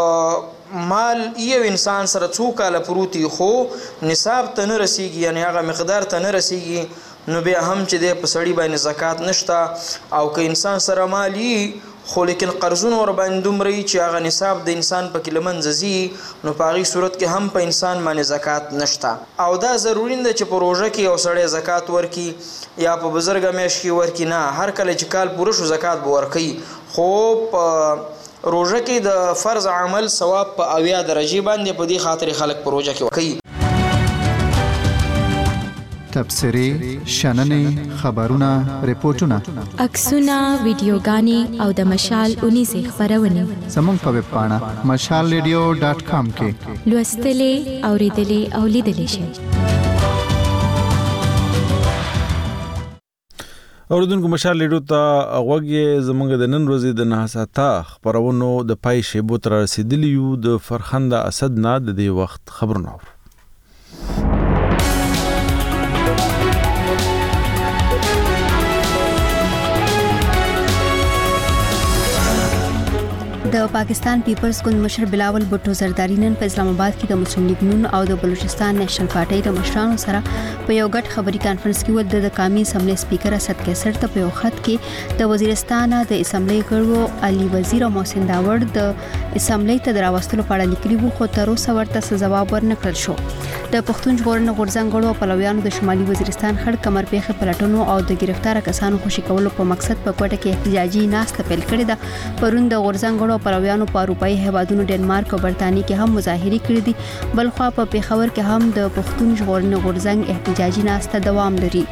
که مال یو انسان سره څو کاله پروتي خو نصاب ته نه رسیږي یعنی هغه مقدار ته نه رسیږي نو بیا هم چې دی په سړي باندې زکات نشته. او که انسان سره مالی خو لیکن قرضونه ور باندې دومره چې هغه نصاب د انسان په کې له منځه ځي نو په هغې صورت کې هم په انسان باندې زکات نشته. او دا ضروري نه ده چې په روژه کې یو سړی زکات ورکړي یا په بزرګه میاشت کې ورکړي. نه، هر کله چې کال پوره شو زکات به ورکوي. خو په روژه کې د فرض عمل ثواب په 80 درجې باندې په دې خاطر خلک په روژه کې ورکوي. تبصرې، شننې، خبرونه، ریپورتونه، عکسونه، ویډیوګانې او د مشال 19 خبرونه زموږ په ویب پاڼه mashalradio.com کې لوستلې، اوریدلې او لیدلې شئ. اوردونکو مشال لیډو ته غوږی زمونږ د نن ورځې د 9 ساعته خبرونو د پای شیبو تر رسیدلی یو. د فرخنده اسد نه د دې وخت خبرونه د پاکستان پیپلز ګوند مشر بلاول بھټو زرداری نن په اسلام آباد کې د مسلم لیگ نون او د بلوچستان نېشنل پارټي د مشرانو سره په یو غټ خبري کانفرنس کې ول د قومي اسمبلی سپیکر اسد کیسر ته په یو خط کې د وزیرستان د اسمبلی ګړو علي وزیر او محسن داوړ د اسمبلی ته دراوستلو په اړه لیکلي وو خو تر اوسه ورته ځواب ورنکړل شو. د پښتون ژغورنې غورځنګ غړو پلویانو د شمالي وزیرستان خړ کمر پیښه پلټنو او د گرفتار کسانو خوشي کولو په مقصد په کوټه کې احتجاجي ناسته پیل کړې ده. پرون د غورځنګ غړو پلویانو په اروپאי هیوادونو ډنمارک او برتانیې کې هم مظاهرې کړې دي. بلخوا په پیښور کې هم د پښتون ژغورنې غورځنګ احتجاجي ناسته دوام لري.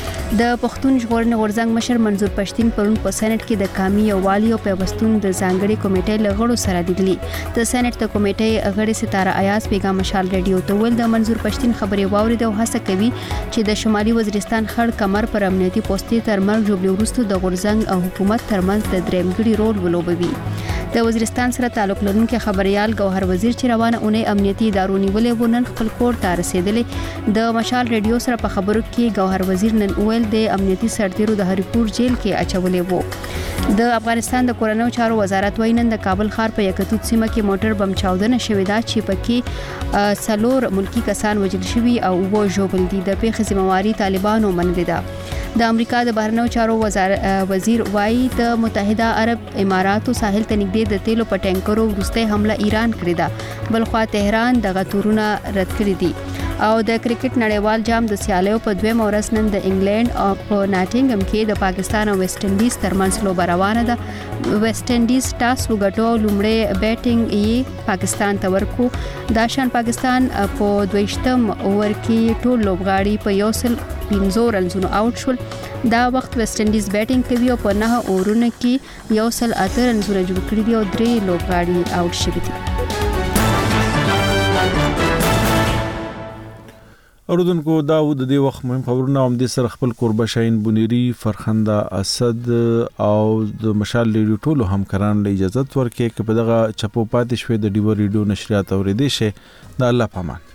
د پښتون ژغورنې غورځنګ مشر منظور پښتين پرون په سېنات کې د قومي یووالي او پیوستون د ځانګړي کمیټې لغړو سره لیدلي. د سېنات د کمیټې غړي ستاره ایاز پیغام مشال ریډیو ته ول د منظور پښتين خبري واوري د هڅه کوي چې د شمالي وزیرستان خړ کمر پر امنیتي پوسټي ترمل جوړ ورستو د غورځنګ او حکومت ترمنځ د درېمګړي رول ولوبوي. د وزیرستان سره تعلق لرونکي خبريال گوهر وزیر چې روانه اونۍ امنیتي ادارو نیولې ونن خپل کور ته رسیدلې. د مشال ریډیو سره په خبرو کې گوهر وزیر نن ویل د امنیتي سرتیرو د هریپور جیل کې اچولې وو. د افغانستان د کورنیو چارو وزارت وایي نن د کابل ښار په یکتوت سیمه کې موټر بم چاودنه شوې ده چې پکې څلور ملکی کسان وژل شوي او و ژوبل دي. د پیښې ذمہواری طالبانو منلې ده. د امریکا د بهرنیو چارو وزیر وایي د متحده عرب اماراتو ساحل ته نږدې د تیلو په ټانکرو وروستۍ حمله ایران کړې ده. بلخوا تهران دغه تورونه رد کړي دي. او د کرکټ نړیوال جام د سیالیو په دویم ورځ نن د انګلند او په ناټینګم کې د پاکستان او ویسټ انډیز ترمنځ لوبه روانه ده. ویسټ انډیز ټاس وګټو، لومړی بیټینګ یې پاکستان ته ورکو. دا شان پاکستان په 22م اوور کې ټول لوبغاړي په 15 رنزونو آوټ شول. دا وخت ویسټ انډیز بیټینګ کوي او په 9 اورونو کې 108 رنزونه جوړ کړي دي او 3 لوبغاړي آوټ شوي دي. اوردونکو داود د دې وخت مهم خبرونه هم د سر خپل قربه شاهین بنيري فرخنده اسد او د مشال ریډیو ټولو همکاران له اجازه ورکړي چې په دغه چپو پاتې شوې د ډیو ریډیو نشریات اوریدي شه د الله پامان.